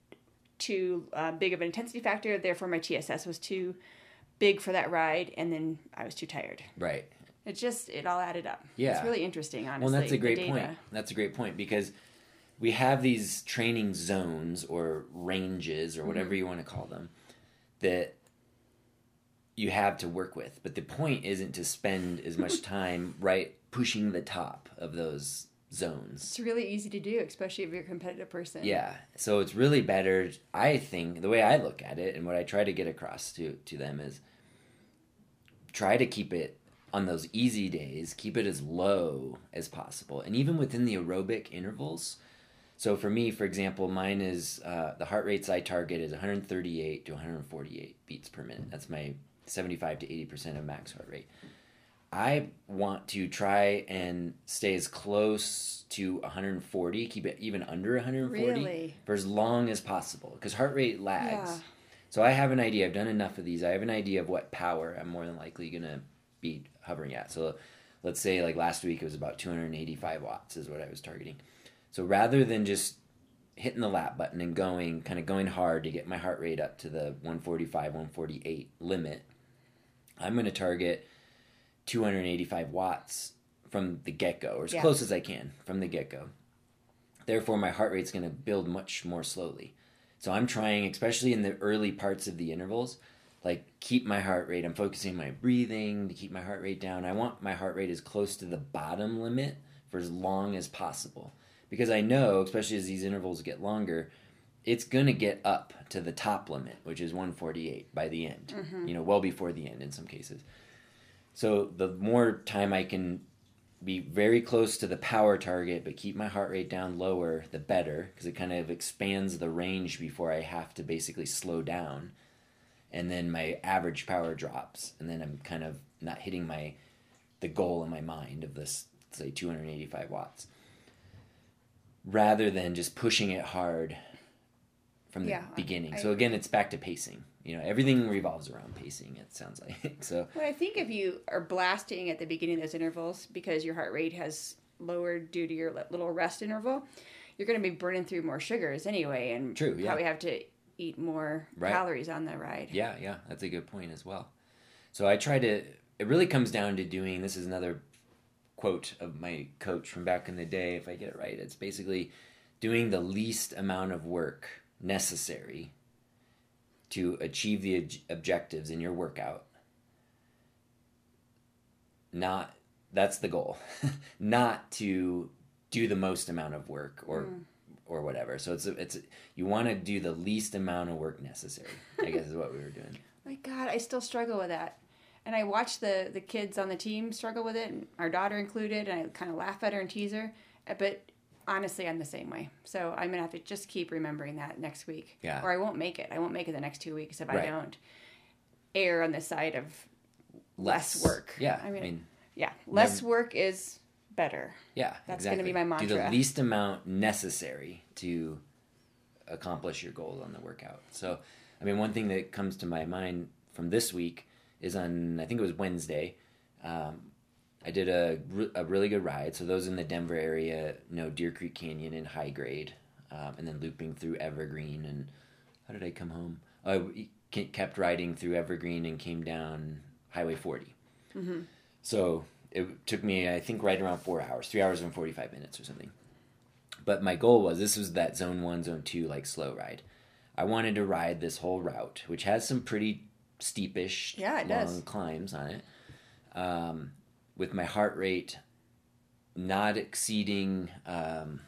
too uh, big of an intensity factor, therefore my T S S was too big for that ride, and then I was too tired. Right. It just, it all added up. Yeah. It's really interesting, honestly. Well, that's a the great data. point. That's a great point, because we have these training zones or ranges or whatever mm-hmm. you want to call them that you have to work with. But the point isn't to spend as much time right pushing the top of those zones. It's really easy to do, especially if you're a competitive person. Yeah. So it's really better, I think, the way I look at it and what I try to get across to, to them is try to keep it on those easy days, keep it as low as possible. And even within the aerobic intervals. So for me, for example, mine is, uh, the heart rates I target is one thirty-eight to one forty-eight beats per minute. That's my seventy-five to eighty percent of max heart rate. I want to try and stay as close to one forty, keep it even under one forty really? for as long as possible, because heart rate lags. Yeah. So I have an idea. I've done enough of these. I have an idea of what power I'm more than likely going to be hovering at. So let's say like last week it was about two hundred eighty-five watts is what I was targeting. So rather than just hitting the lap button and going, kind of going hard to get my heart rate up to the one forty-five, one forty-eight limit, I'm going to target two hundred eighty-five watts from the get-go, or as yeah. close as I can from the get-go. Therefore, my heart rate's going to build much more slowly. So I'm trying, especially in the early parts of the intervals, like keep my heart rate. I'm focusing my breathing to keep my heart rate down. I want my heart rate as close to the bottom limit for as long as possible. Because I know, especially as these intervals get longer, it's going to get up to the top limit, which is one forty-eight by the end. Mm-hmm. You know, well before the end in some cases. So the more time I can be very close to the power target but keep my heart rate down lower, the better, because it kind of expands the range before I have to basically slow down. And then my average power drops, and then I'm kind of not hitting my the goal in my mind of this, say, two hundred eighty-five watts. Rather than just pushing it hard from the yeah, beginning. I, so again, it's back to pacing. You know, everything revolves around pacing, it sounds like. So well, I think if you are blasting at the beginning of those intervals because your heart rate has lowered due to your little rest interval, you're going to be burning through more sugars anyway, and True, yeah. probably have to eat more right. calories on the ride. Yeah, yeah, that's a good point as well. So I try to, it really comes down to doing, this is another quote of my coach from back in the day, if I get it right, it's basically doing the least amount of work necessary to achieve the ob- objectives in your workout. Not, that's the goal. Not to do the most amount of work or mm. or whatever. So it's a, it's a, you want to do the least amount of work necessary, I guess is what we were doing. My God, I still struggle with that. And I watch the, the kids on the team struggle with it, and our daughter included, and I kind of laugh at her and tease her. But honestly, I'm the same way. So I'm going to have to just keep remembering that next week. Yeah. Or I won't make it. I won't make it the next two weeks if right. I don't err on the side of less, less work. Yeah. I mean, I mean yeah. Less never, work is better. Yeah, That's exactly. going to be my mantra. Do the least amount necessary to accomplish your goals on the workout. So, I mean, one thing that comes to my mind from this week is on, I think it was Wednesday, um, I did a, a really good ride. So those in the Denver area know Deer Creek Canyon and High Grade, um, and then looping through Evergreen. And how did I come home? I kept riding through Evergreen and came down Highway forty. Mm-hmm. So it took me, I think, right around four hours, three hours and forty-five minutes or something. But my goal was, this was that zone one, zone two, like slow ride. I wanted to ride this whole route, which has some pretty steepish, yeah, it long does. climbs on it, um, with my heart rate not exceeding, um,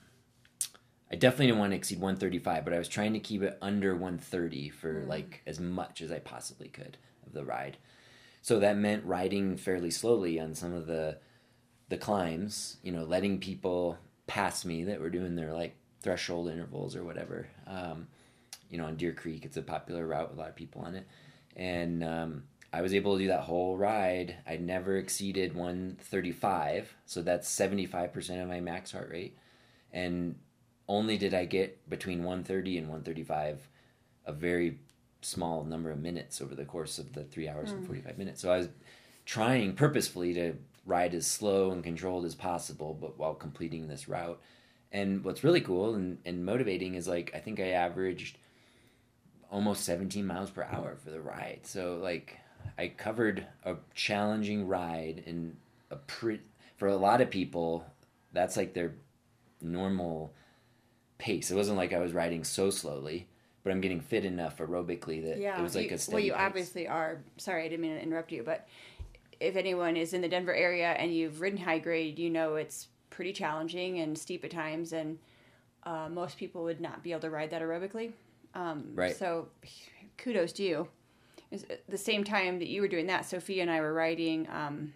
I definitely didn't want to exceed one thirty-five, but I was trying to keep it under one thirty for mm. like as much as I possibly could of the ride. So that meant riding fairly slowly on some of the the climbs, you know, letting people pass me that were doing their like threshold intervals or whatever. Um, you know, on Deer Creek, it's a popular route with a lot of people on it. And um, I was able to do that whole ride. I never exceeded one thirty-five, so that's seventy-five percent of my max heart rate. And only did I get between one thirty and one thirty-five a very small number of minutes over the course of the three hours mm. and forty-five minutes. So I was trying purposefully to ride as slow and controlled as possible, but while completing this route. And what's really cool and, and motivating is, like, I think I averaged almost seventeen miles per hour for the ride. So, like, I covered a challenging ride in a pre- for a lot of people, that's like their normal pace. It wasn't like I was riding so slowly, but I'm getting fit enough aerobically that yeah, it was like you, a steady well, you pace. obviously are. Sorry, I didn't mean to interrupt you, but if anyone is in the Denver area and you've ridden High Grade, you know it's pretty challenging and steep at times, and uh, most people would not be able to ride that aerobically. Um, right. So kudos to you. At the same time that you were doing that, Sophia and I were riding, um,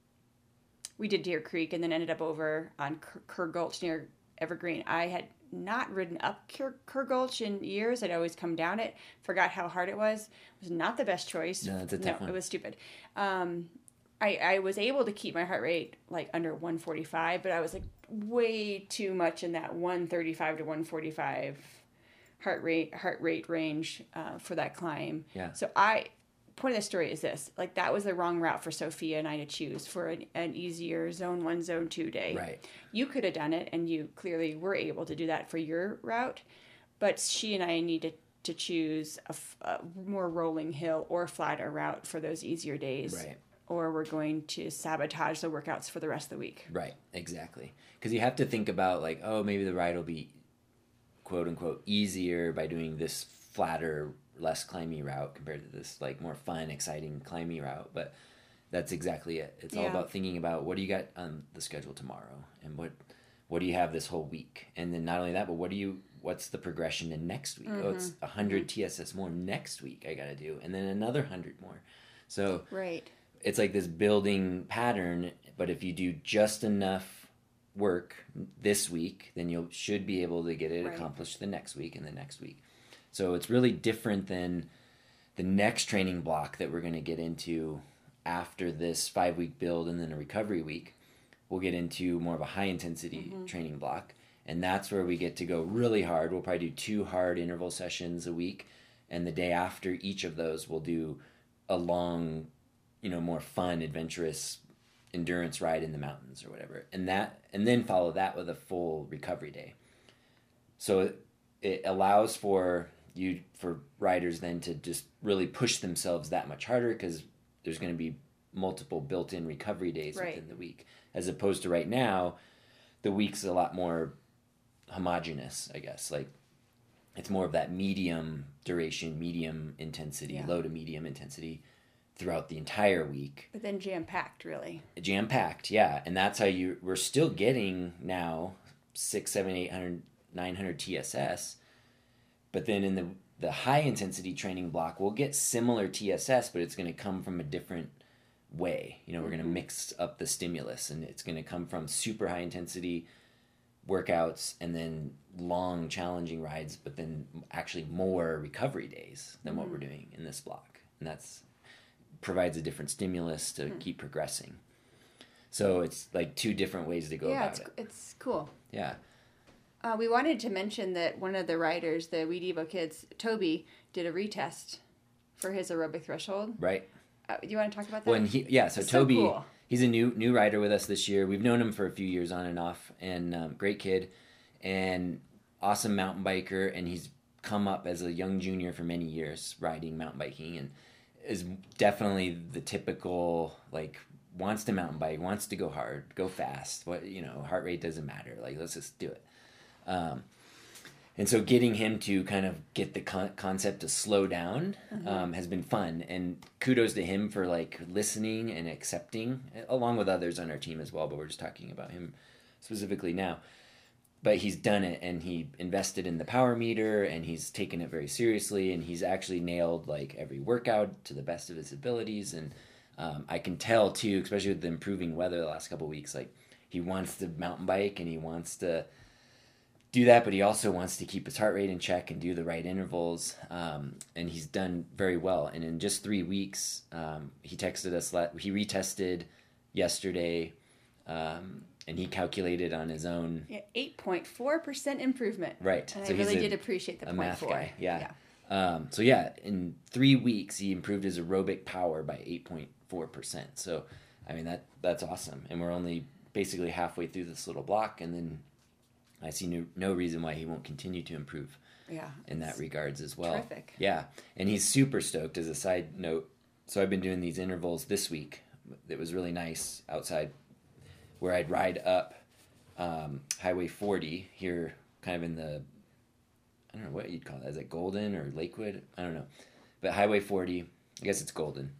we did Deer Creek and then ended up over on Kerr, Kerr Gulch near Evergreen. I had not ridden up Kerr, Kerr Gulch in years. I'd always come down it. Forgot how hard it was. It was not the best choice. No, it's a tough no, one. It was stupid. Um, I, I was able to keep my heart rate like under one forty-five, but I was like way too much in that one thirty-five to one forty-five heart rate heart rate range uh, for that climb. Yeah. So I point of the story is this: like that was the wrong route for Sophia and I to choose for an, an easier zone one, zone two day. Right. You could have done it, and you clearly were able to do that for your route, but she and I needed to choose a, a more rolling hill or flatter route for those easier days. Right. Or we're going to sabotage the workouts for the rest of the week. Right, exactly. Because you have to think about, like, oh, maybe the ride will be, quote unquote, easier by doing this flatter, less climby route compared to this, like, more fun, exciting, climby route. But that's exactly it. It's yeah. all about thinking about what do you got on the schedule tomorrow, and what what do you have this whole week, and then not only that, but what do you what's the progression in next week? Mm-hmm. Oh, it's one hundred mm-hmm. T S S more next week I got to do, and then another one hundred more. So right. It's like this building pattern, but if you do just enough work this week, then you should be able to get it right. accomplished the next week and the next week. So it's really different than the next training block that we're going to get into after this five-week build and then a recovery week. We'll get into more of a high-intensity mm-hmm. training block, and that's where we get to go really hard. We'll probably do two hard interval sessions a week, and the day after each of those, we'll do a long, you know, more fun, adventurous endurance ride in the mountains or whatever. And that, and then follow that with a full recovery day. So it, it allows for you, for riders then to just really push themselves that much harder, because there's going to be multiple built-in recovery days right. within the week. As opposed to right now, the week's a lot more homogeneous, I guess. Like, it's more of that medium duration, medium intensity, Yeah. low to medium intensity throughout the entire week. But then jam-packed, really. Jam-packed, yeah. And that's how you, we're still getting now six, seven, eight hundred, nine hundred T S S. But then in the, the high intensity training block, we'll get similar T S S, but it's going to come from a different way. You know, we're going to mix up the stimulus, and it's going to come from super high intensity workouts and then long challenging rides, but then actually more recovery days than mm-hmm. what we're doing in this block. And that's provides a different stimulus to mm-hmm. keep progressing. So it's like two different ways to go yeah, about it's, it. it's cool. Yeah. Uh, we wanted to mention that one of the riders, the We Devo kids, Toby, did a retest for his aerobic threshold. Right. Uh, do you want to talk about that? When he, yeah, so it's Toby, so cool. He's a new new rider with us this year. We've known him for a few years on and off, and um, great kid, and awesome mountain biker, and he's come up as a young junior for many years riding mountain biking, and is definitely the typical, like, wants to mountain bike, wants to go hard, go fast. What, you know, heart rate doesn't matter. Like, let's just do it. Um, and so getting him to kind of get the con- concept to slow down mm-hmm. um, has been fun. And kudos to him for, like, listening and accepting, along with others on our team as well. But we're just talking about him specifically now. But he's done it, and he invested in the power meter, and he's taken it very seriously, and he's actually nailed, like, every workout to the best of his abilities. And um, I can tell, too, especially with the improving weather the last couple of weeks, like, he wants to mountain bike, and he wants to do that, but he also wants to keep his heart rate in check and do the right intervals. Um, and he's done very well. And in just three weeks, um, he texted us, he retested yesterday, um, and he calculated on his own. Yeah, eight point four percent improvement. Right. And so I really he's a, did appreciate the a point math four. guy. Yeah. yeah. Um, so yeah, in three weeks, he improved his aerobic power by eight point four percent. So, I mean, that that's awesome. And we're only basically halfway through this little block, and then I see no, no reason why he won't continue to improve yeah, in that regards as well. Terrific. Yeah. And he's super stoked as a side note. So I've been doing these intervals this week. It was really nice outside where I'd ride up um, Highway forty here, kind of in the, I don't know what you'd call it. Is it Golden or Lakewood? I don't know. But Highway forty, I guess it's Golden,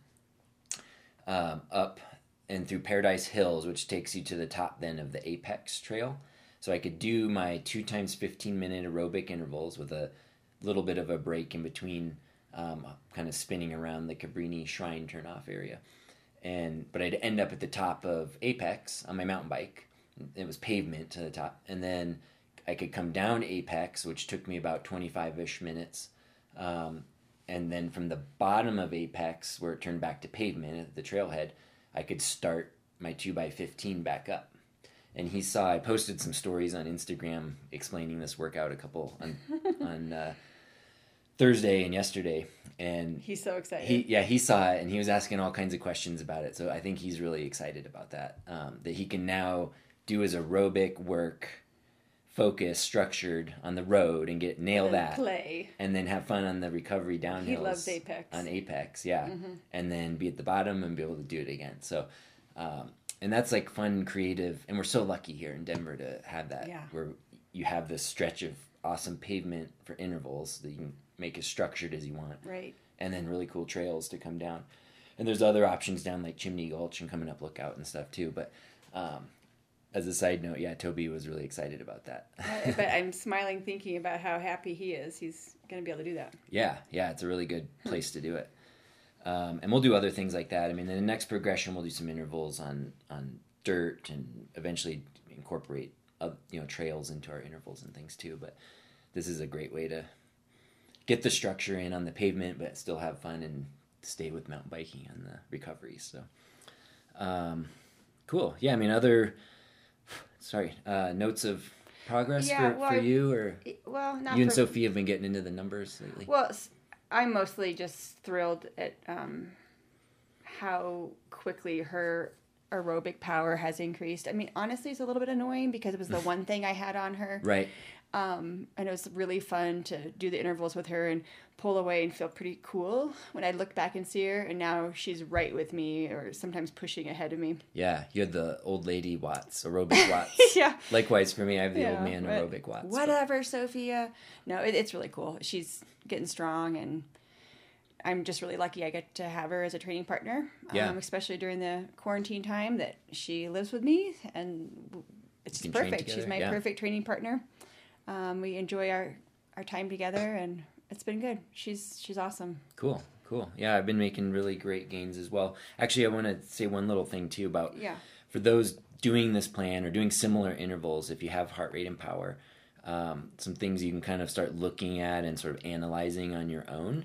um, up and through Paradise Hills, which takes you to the top then of the Apex Trail. So I could do my two times fifteen minute aerobic intervals with a little bit of a break in between, um, kind of spinning around the Cabrini Shrine turnoff area. And but I'd end up at the top of Apex on my mountain bike. It was pavement to the top. And then I could come down Apex, which took me about twenty-five-ish minutes. Um, and then from the bottom of Apex, where it turned back to pavement at the trailhead, I could start my two by fifteen back up. And he saw, I posted some stories on Instagram explaining this workout a couple on, on uh, Thursday and yesterday. And he's so excited. He, yeah, he saw it, and he was asking all kinds of questions about it. So I think he's really excited about that, um, that he can now do his aerobic work, focus, structured on the road and get nail and that. Play. And then have fun on the recovery downhills. He loves Apex. On Apex, yeah. Mm-hmm. And then be at the bottom and be able to do it again. So, um, and that's like fun, creative, and we're so lucky here in Denver to have that. Yeah. Where you have this stretch of awesome pavement for intervals that you can make as structured as you want. Right. And then really cool trails to come down. And there's other options down like Chimney Gulch and coming up Lookout and stuff too. But um, as a side note, yeah, Toby was really excited about that. But I'm smiling thinking about how happy he is. He's going to be able to do that. Yeah, yeah, it's a really good place to do it. Um, and we'll do other things like that. I mean, in the next progression, we'll do some intervals on, on dirt and eventually incorporate uh, you know trails into our intervals and things too. But this is a great way to get the structure in on the pavement, but still have fun and stay with mountain biking on the recovery. So, um, cool. Yeah, I mean, other sorry uh, notes of progress yeah, for, well, for you, or well, not you and for, Sophie have been getting into the numbers lately. Well, I'm mostly just thrilled at um, how quickly her aerobic power has increased. I mean, honestly, it's a little bit annoying because it was the one thing I had on her. Right. Um, and it was really fun to do the intervals with her and pull away and feel pretty cool when I look back and see her. And now she's right with me or sometimes pushing ahead of me. Yeah, you had the old lady watts, aerobic watts. Yeah. Likewise for me, I have the Yeah, old man but aerobic watts. Whatever, Sophia. No, it, it's really cool. She's getting strong, and I'm just really lucky I get to have her as a training partner. Yeah. Um, especially during the quarantine time that she lives with me, and it's You can train perfect. She's together, my yeah. perfect training partner. Um, we enjoy our, our time together, and it's been good. She's she's awesome. Cool, cool. Yeah, I've been making really great gains as well. Actually, I want to say one little thing too about Yeah. for those doing this plan or doing similar intervals, if you have heart rate and power, um, some things you can kind of start looking at and sort of analyzing on your own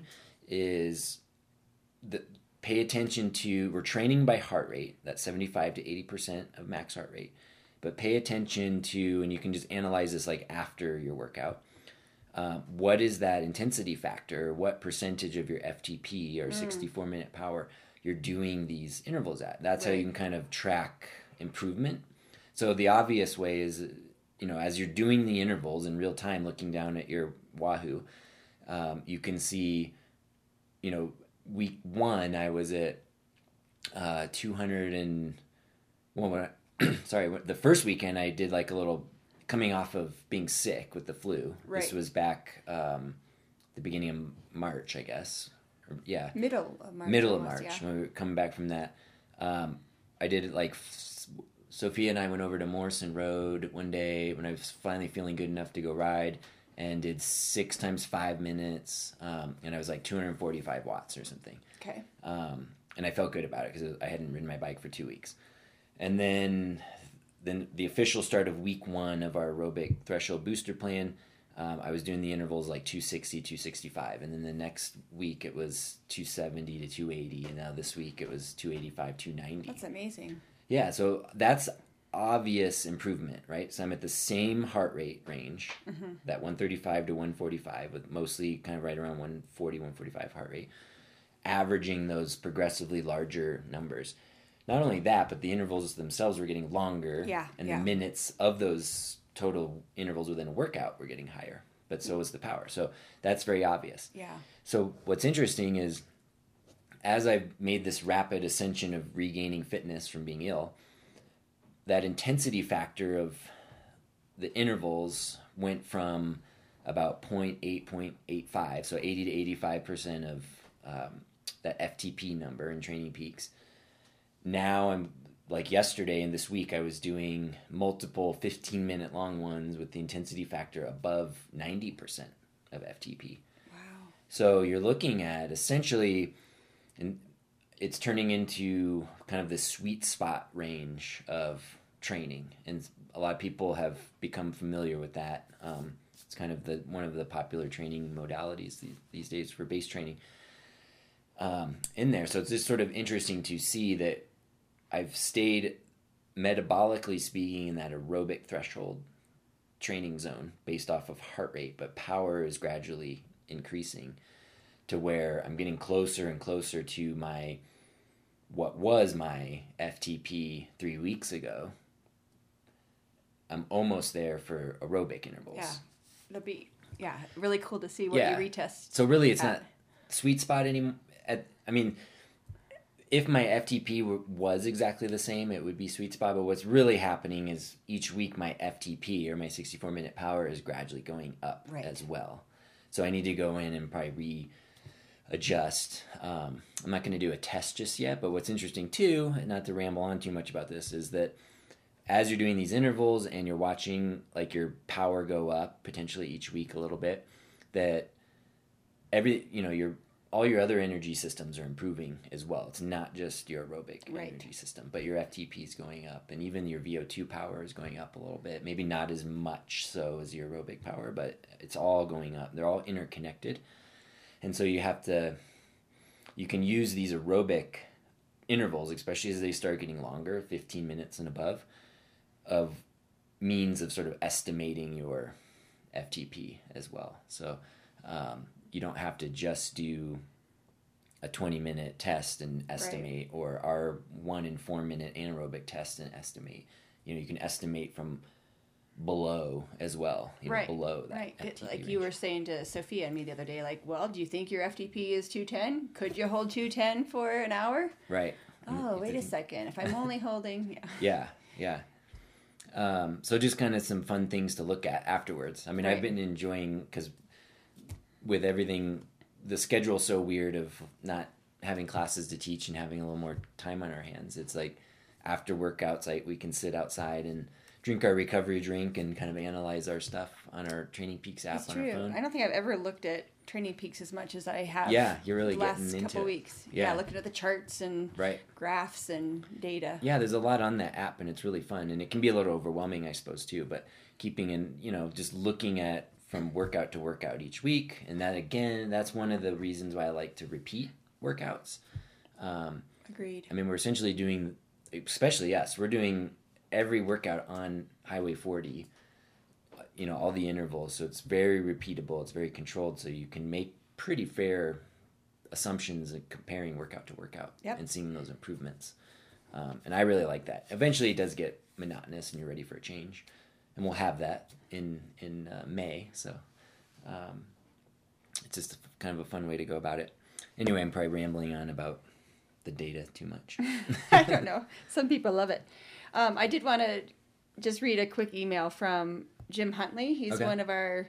is the pay attention to, we're training by heart rate, that's seventy-five to eighty percent of max heart rate. But pay attention to, and you can just analyze this like after your workout, uh, what is that intensity factor? What percentage of your F T P or sixty-four minute power you're doing these intervals at? That's how Right. you can kind of track improvement. So the obvious way is, you know, as you're doing the intervals in real time, looking down at your Wahoo, um, you can see, you know, week one I was at uh, two hundred and well, when I, sorry, the first weekend I did like a little coming off of being sick with the flu. Right. This was back um, the beginning of March, I guess. Or, yeah, Middle of March. middle of almost, March yeah. when we were coming back from that. Um, I did it like f- Sophia and I went over to Morrison Road one day when I was finally feeling good enough to go ride and did six times five minutes, um, and I was like two hundred forty-five watts or something. Okay. Um, and I felt good about it because I hadn't ridden my bike for two weeks. And then, then the official start of week one of our aerobic threshold booster plan, um, I was doing the intervals like two sixty, two sixty-five. And then the next week it was two seventy to two eighty. And now this week it was two eighty-five, two ninety. That's amazing. Yeah, so that's obvious improvement, right? So I'm at the same heart rate range, Mm-hmm. that one thirty-five to one forty-five, with mostly kind of right around one forty, one forty-five heart rate, averaging those progressively larger numbers. Not only that, but the intervals themselves were getting longer, Yeah, and yeah. the minutes of those total intervals within a workout were getting higher, but so was the power. So that's very obvious. Yeah. So what's interesting is, as I've made this rapid ascension of regaining fitness from being ill, that intensity factor of the intervals went from about zero point eight, zero point eight five, so eighty to eighty-five percent of um, that F T P number in Training Peaks. Now I'm, like yesterday and this week, I was doing multiple fifteen minute long ones with the intensity factor above ninety percent of F T P. Wow. So you're looking at essentially, and it's turning into kind of the sweet spot range of training, and a lot of people have become familiar with that. Um, it's kind of the one of the popular training modalities these, these days for base training um, in there. So it's just sort of interesting to see that I've stayed, metabolically speaking, in that aerobic threshold training zone based off of heart rate, but power is gradually increasing to where I'm getting closer and closer to my, what was my F T P three weeks ago. I'm almost there for aerobic intervals. Yeah. It'll be, yeah, really cool to see what Yeah. you retest. So really, it's at. not sweet spot anymore. At, I mean, if my F T P were, was exactly the same, it would be sweet spot. But what's really happening is each week my F T P, or my sixty-four minute power, is gradually going up Right. as well. So I need to go in and probably readjust. Um, I'm not going to do a test just yet. But what's interesting too, and not to ramble on too much about this, is that as you're doing these intervals and you're watching like your power go up potentially each week a little bit, that every, you know, your all your other energy systems are improving as well. It's not just your aerobic Right. energy system, but your F T P is going up, and even your V O two power is going up a little bit. Maybe not as much so as your aerobic power, but it's all going up. They're all interconnected. And so you have to, you can use these aerobic intervals, especially as they start getting longer, fifteen minutes and above, of means of sort of estimating your F T P as well. So um, you don't have to just do a twenty minute test and estimate, right, or our one and four minute anaerobic test and estimate. You know, you can estimate from below as well, you know, right. below that right. F T It, P like range. you were saying to Sophia and me the other day, like, well, do you think your F T P is two ten? Could you hold two ten for an hour? Right. Oh, wait a second. If I'm only holding... Yeah, yeah. Um, so just kind of some fun things to look at afterwards. I mean, Right. I've been enjoying, because with everything, the schedule's so weird of not having classes to teach and having a little more time on our hands. It's like after workouts, like we can sit outside and drink our recovery drink and kind of analyze our stuff on our Training Peaks app That's on true. our phone. I don't think I've ever looked at Training Peaks as much as I have. Yeah, you're really the last getting into couple it. weeks. Yeah. Yeah, looking at the charts and Right. graphs and data. Yeah, there's a lot on that app, and it's really fun. And it can be a little overwhelming, I suppose, too. But keeping in, you know, just looking at from workout to workout each week. And that, again, that's one of the reasons why I like to repeat workouts. Um, Agreed. I mean, we're essentially doing, especially us, we're doing every workout on Highway forty, you know, all the intervals. So it's very repeatable. It's very controlled. So you can make pretty fair assumptions in comparing workout to workout Yep. and seeing those improvements. Um, and I really like that. Eventually it does get monotonous and you're ready for a change. And we'll have that in, in uh, May. So um, it's just kind of a fun way to go about it. Anyway, I'm probably rambling on about the data too much. I don't know. Some people love it. Um, I did want to just read a quick email from Jim Huntley. He's Okay. one of our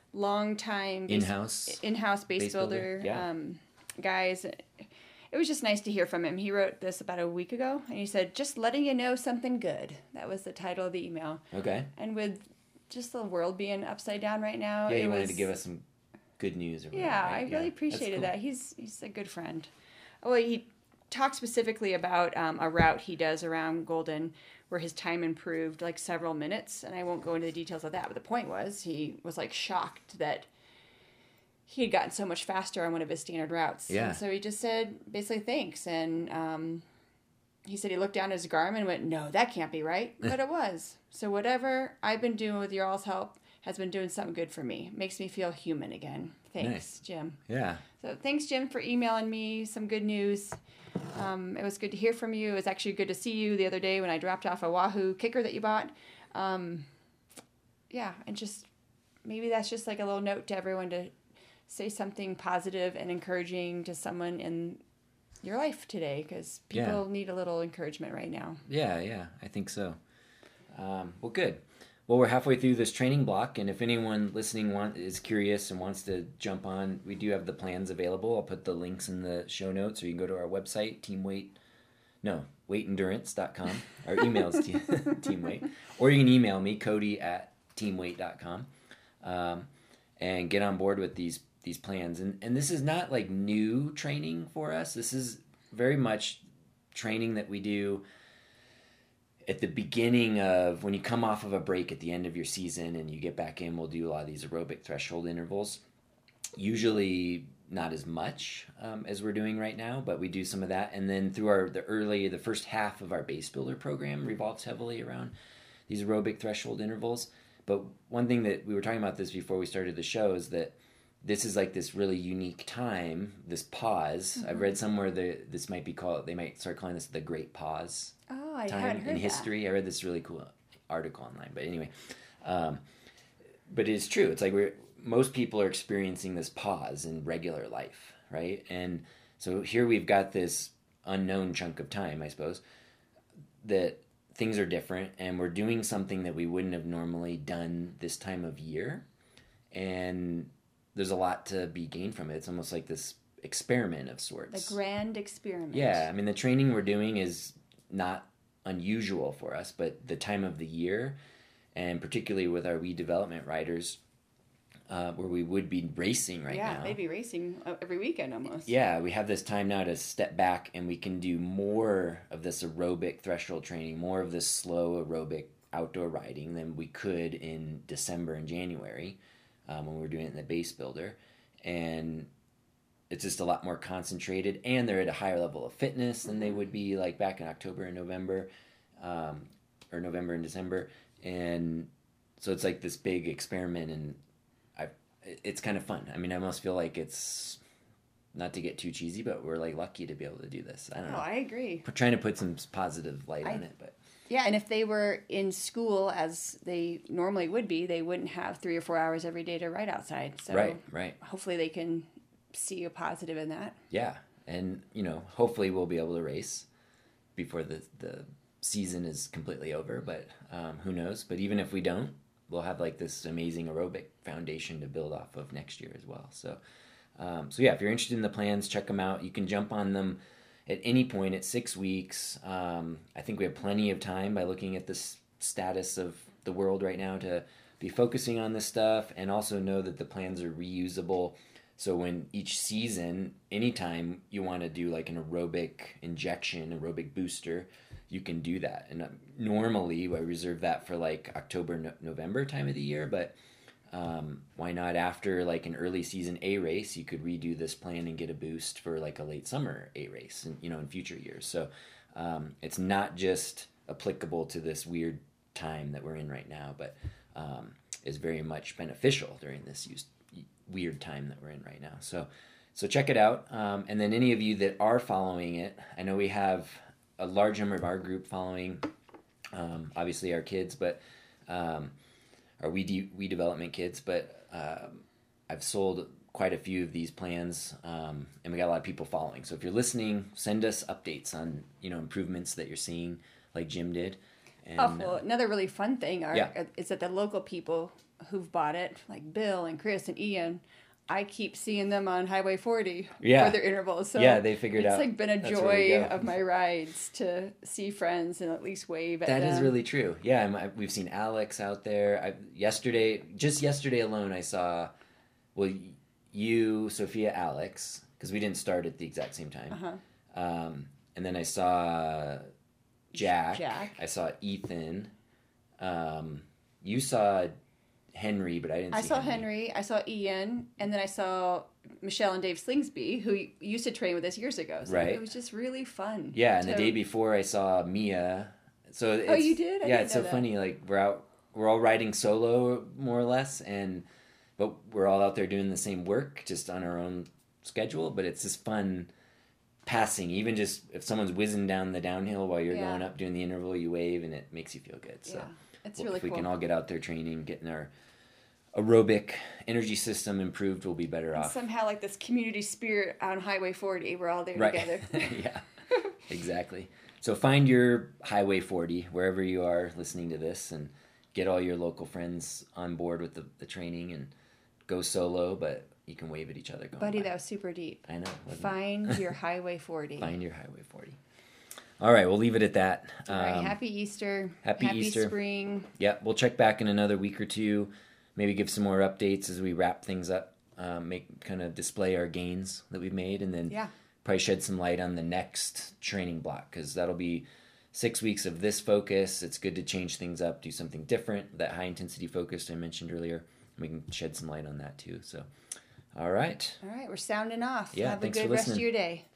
longtime base, In-house? in-house base, Base builder, builder, yeah. um, guys. It was just nice to hear from him. He wrote this about a week ago, and he said, "Just letting you know something good." That was the title of the email. Okay. And with just the world being upside down right now, Yeah, it you wanted was, to give us some good news. Or whatever, yeah, right? I really Yeah, appreciated that's that. He's he's a good friend. Well, he talked specifically about um, a route he does around Golden where his time improved like several minutes, and I won't go into the details of that, but the point was he was like shocked that he had gotten so much faster on one of his standard routes. Yeah. And so he just said basically thanks, and um, he said he looked down at his Garmin and went, "No, that can't be right," but it was. So whatever I've been doing with your all's help has been doing something good for me. Makes me feel human again. Thanks, Nice. Jim. Yeah. So thanks, Jim, for emailing me some good news. Um, it was good to hear from you. It was actually good to see you the other day when I dropped off a Wahoo kicker that you bought. Um, yeah, and just maybe that's just like a little note to everyone to say something positive and encouraging to someone in your life today, because people Yeah. need a little encouragement right now. Yeah, yeah, I think so. Um, well, good. Well, we're halfway through this training block, and if anyone listening want, is curious and wants to jump on, we do have the plans available. I'll put the links in the show notes, or you can go to our website, Team Weight, no, weight endurance dot com. Our email is te- Team Weight. Or you can email me, Cody at team weight dot com, um, and get on board with these these plans. And, and this is not like new training for us. This is very much training that we do at the beginning of when you come off of a break at the end of your season and you get back in. We'll do a lot of these aerobic threshold intervals. Usually not as much um, as we're doing right now, but we do some of that. And then through our the early, the first half of our base builder program revolves heavily around these aerobic threshold intervals. But one thing that we were talking about this before we started the show is that this is like this really unique time, this pause. Mm-hmm. I've read somewhere that this might be called, they might start calling this the Great Pause. Oh, I time haven't heard in that. history. I read this really cool article online, but anyway, um, but it's true. It's like we're most people are experiencing this pause in regular life, right? And so here we've got this unknown chunk of time, I suppose, that things are different, and we're doing something that we wouldn't have normally done this time of year, and there's a lot to be gained from it. It's almost like this experiment of sorts. The grand experiment. Yeah, I mean, the training we're doing is not unusual for us, but the time of the year, and particularly with our Weed Development riders, uh, where we would be racing right yeah, now. Yeah, they'd be racing every weekend almost. Yeah, we have this time now to step back, and we can do more of this aerobic threshold training, more of this slow aerobic outdoor riding than we could in December and January um, when we were doing it in the base builder. And it's just a lot more concentrated, and they're at a higher level of fitness than they would be like back in October and November, um, or November and December. And so it's like this big experiment, and I, it's kind of fun. I mean, I almost feel like it's, not to get too cheesy, but we're like lucky to be able to do this. I don't Oh, know. I agree. We're trying to put some positive light I, on it, but Yeah, and if they were in school as they normally would be, they wouldn't have three or four hours every day to ride outside. So right, right. hopefully they can see a positive in that. Yeah, and you know, hopefully we'll be able to race before the the season is completely over. But um, who knows? But even if we don't, we'll have like this amazing aerobic foundation to build off of next year as well. So, um, so yeah, if you're interested in the plans, check them out. You can jump on them at any point at six weeks. Um, I think we have plenty of time by looking at this status of the world right now to be focusing on this stuff, and also know that the plans are reusable. So when each season, anytime you want to do like an aerobic injection, aerobic booster, you can do that. And normally I reserve that for like October, no- November time of the year, but um, why not after like an early season A race, you could redo this plan and get a boost for like a late summer A race, and you know, in future years. So um, it's not just applicable to this weird time that we're in right now, but um, is very much beneficial during this use weird time that we're in right now. So, so check it out. Um, and then any of you that are following it, I know we have a large number of our group following, um, obviously our kids, but, um, our we, de- we development kids, but, um, I've sold quite a few of these plans, um, and we got a lot of people following. So if you're listening, send us updates on, you know, improvements that you're seeing like Jim did. And, oh, well, another really fun thing are, yeah. is that the local people who've bought it, like Bill and Chris and Ian, I keep seeing them on Highway forty yeah. for their intervals. So yeah, they figured it's out. It's like been a joy of my rides to see friends and at least wave at that them. That is really true. Yeah, I'm, I, we've seen Alex out there. I, yesterday, just yesterday alone, I saw, well, you, Sophia, Alex, because we didn't start at the exact same time. Uh-huh. Um, and then I saw Jack. Jack. I saw Ethan. Um, you saw Henry, but I didn't see I saw Henry. Henry, I saw Ian, and then I saw Michelle and Dave Slingsby, who used to train with us years ago. So right. it was just really fun. Yeah, and to... the day before I saw Mia. So it's, oh, you did? I yeah, didn't it's know so that. funny. Like we're out, we're all riding solo more or less, and but we're all out there doing the same work, just on our own schedule. But it's just fun passing, even just if someone's whizzing down the downhill while you're yeah. going up doing the interval, you wave, and it makes you feel good. So yeah, it's well, really if we cool. can all get out there training, getting our aerobic energy system improved, we'll be better and off. Somehow, like this community spirit on Highway forty, we're all there right. together. yeah, exactly. So find your Highway forty wherever you are listening to this, and get all your local friends on board with the, the training, and go solo, but you can wave at each other. Going Buddy, by. that was super deep. I know. Find your Highway forty. Find your Highway forty. All right, we'll leave it at that. Um, all right, happy Easter. Happy, happy Easter. spring. Yeah, we'll check back in another week or two. Maybe give some more updates as we wrap things up. Um, make kind of display our gains that we've made, and then yeah. probably shed some light on the next training block, because that'll be six weeks of this focus. It's good to change things up, do something different. That high intensity focus I mentioned earlier, we can shed some light on that too. So, all right. All right, we're sounding off. Yeah, Have a thanks good for rest of listening. your day.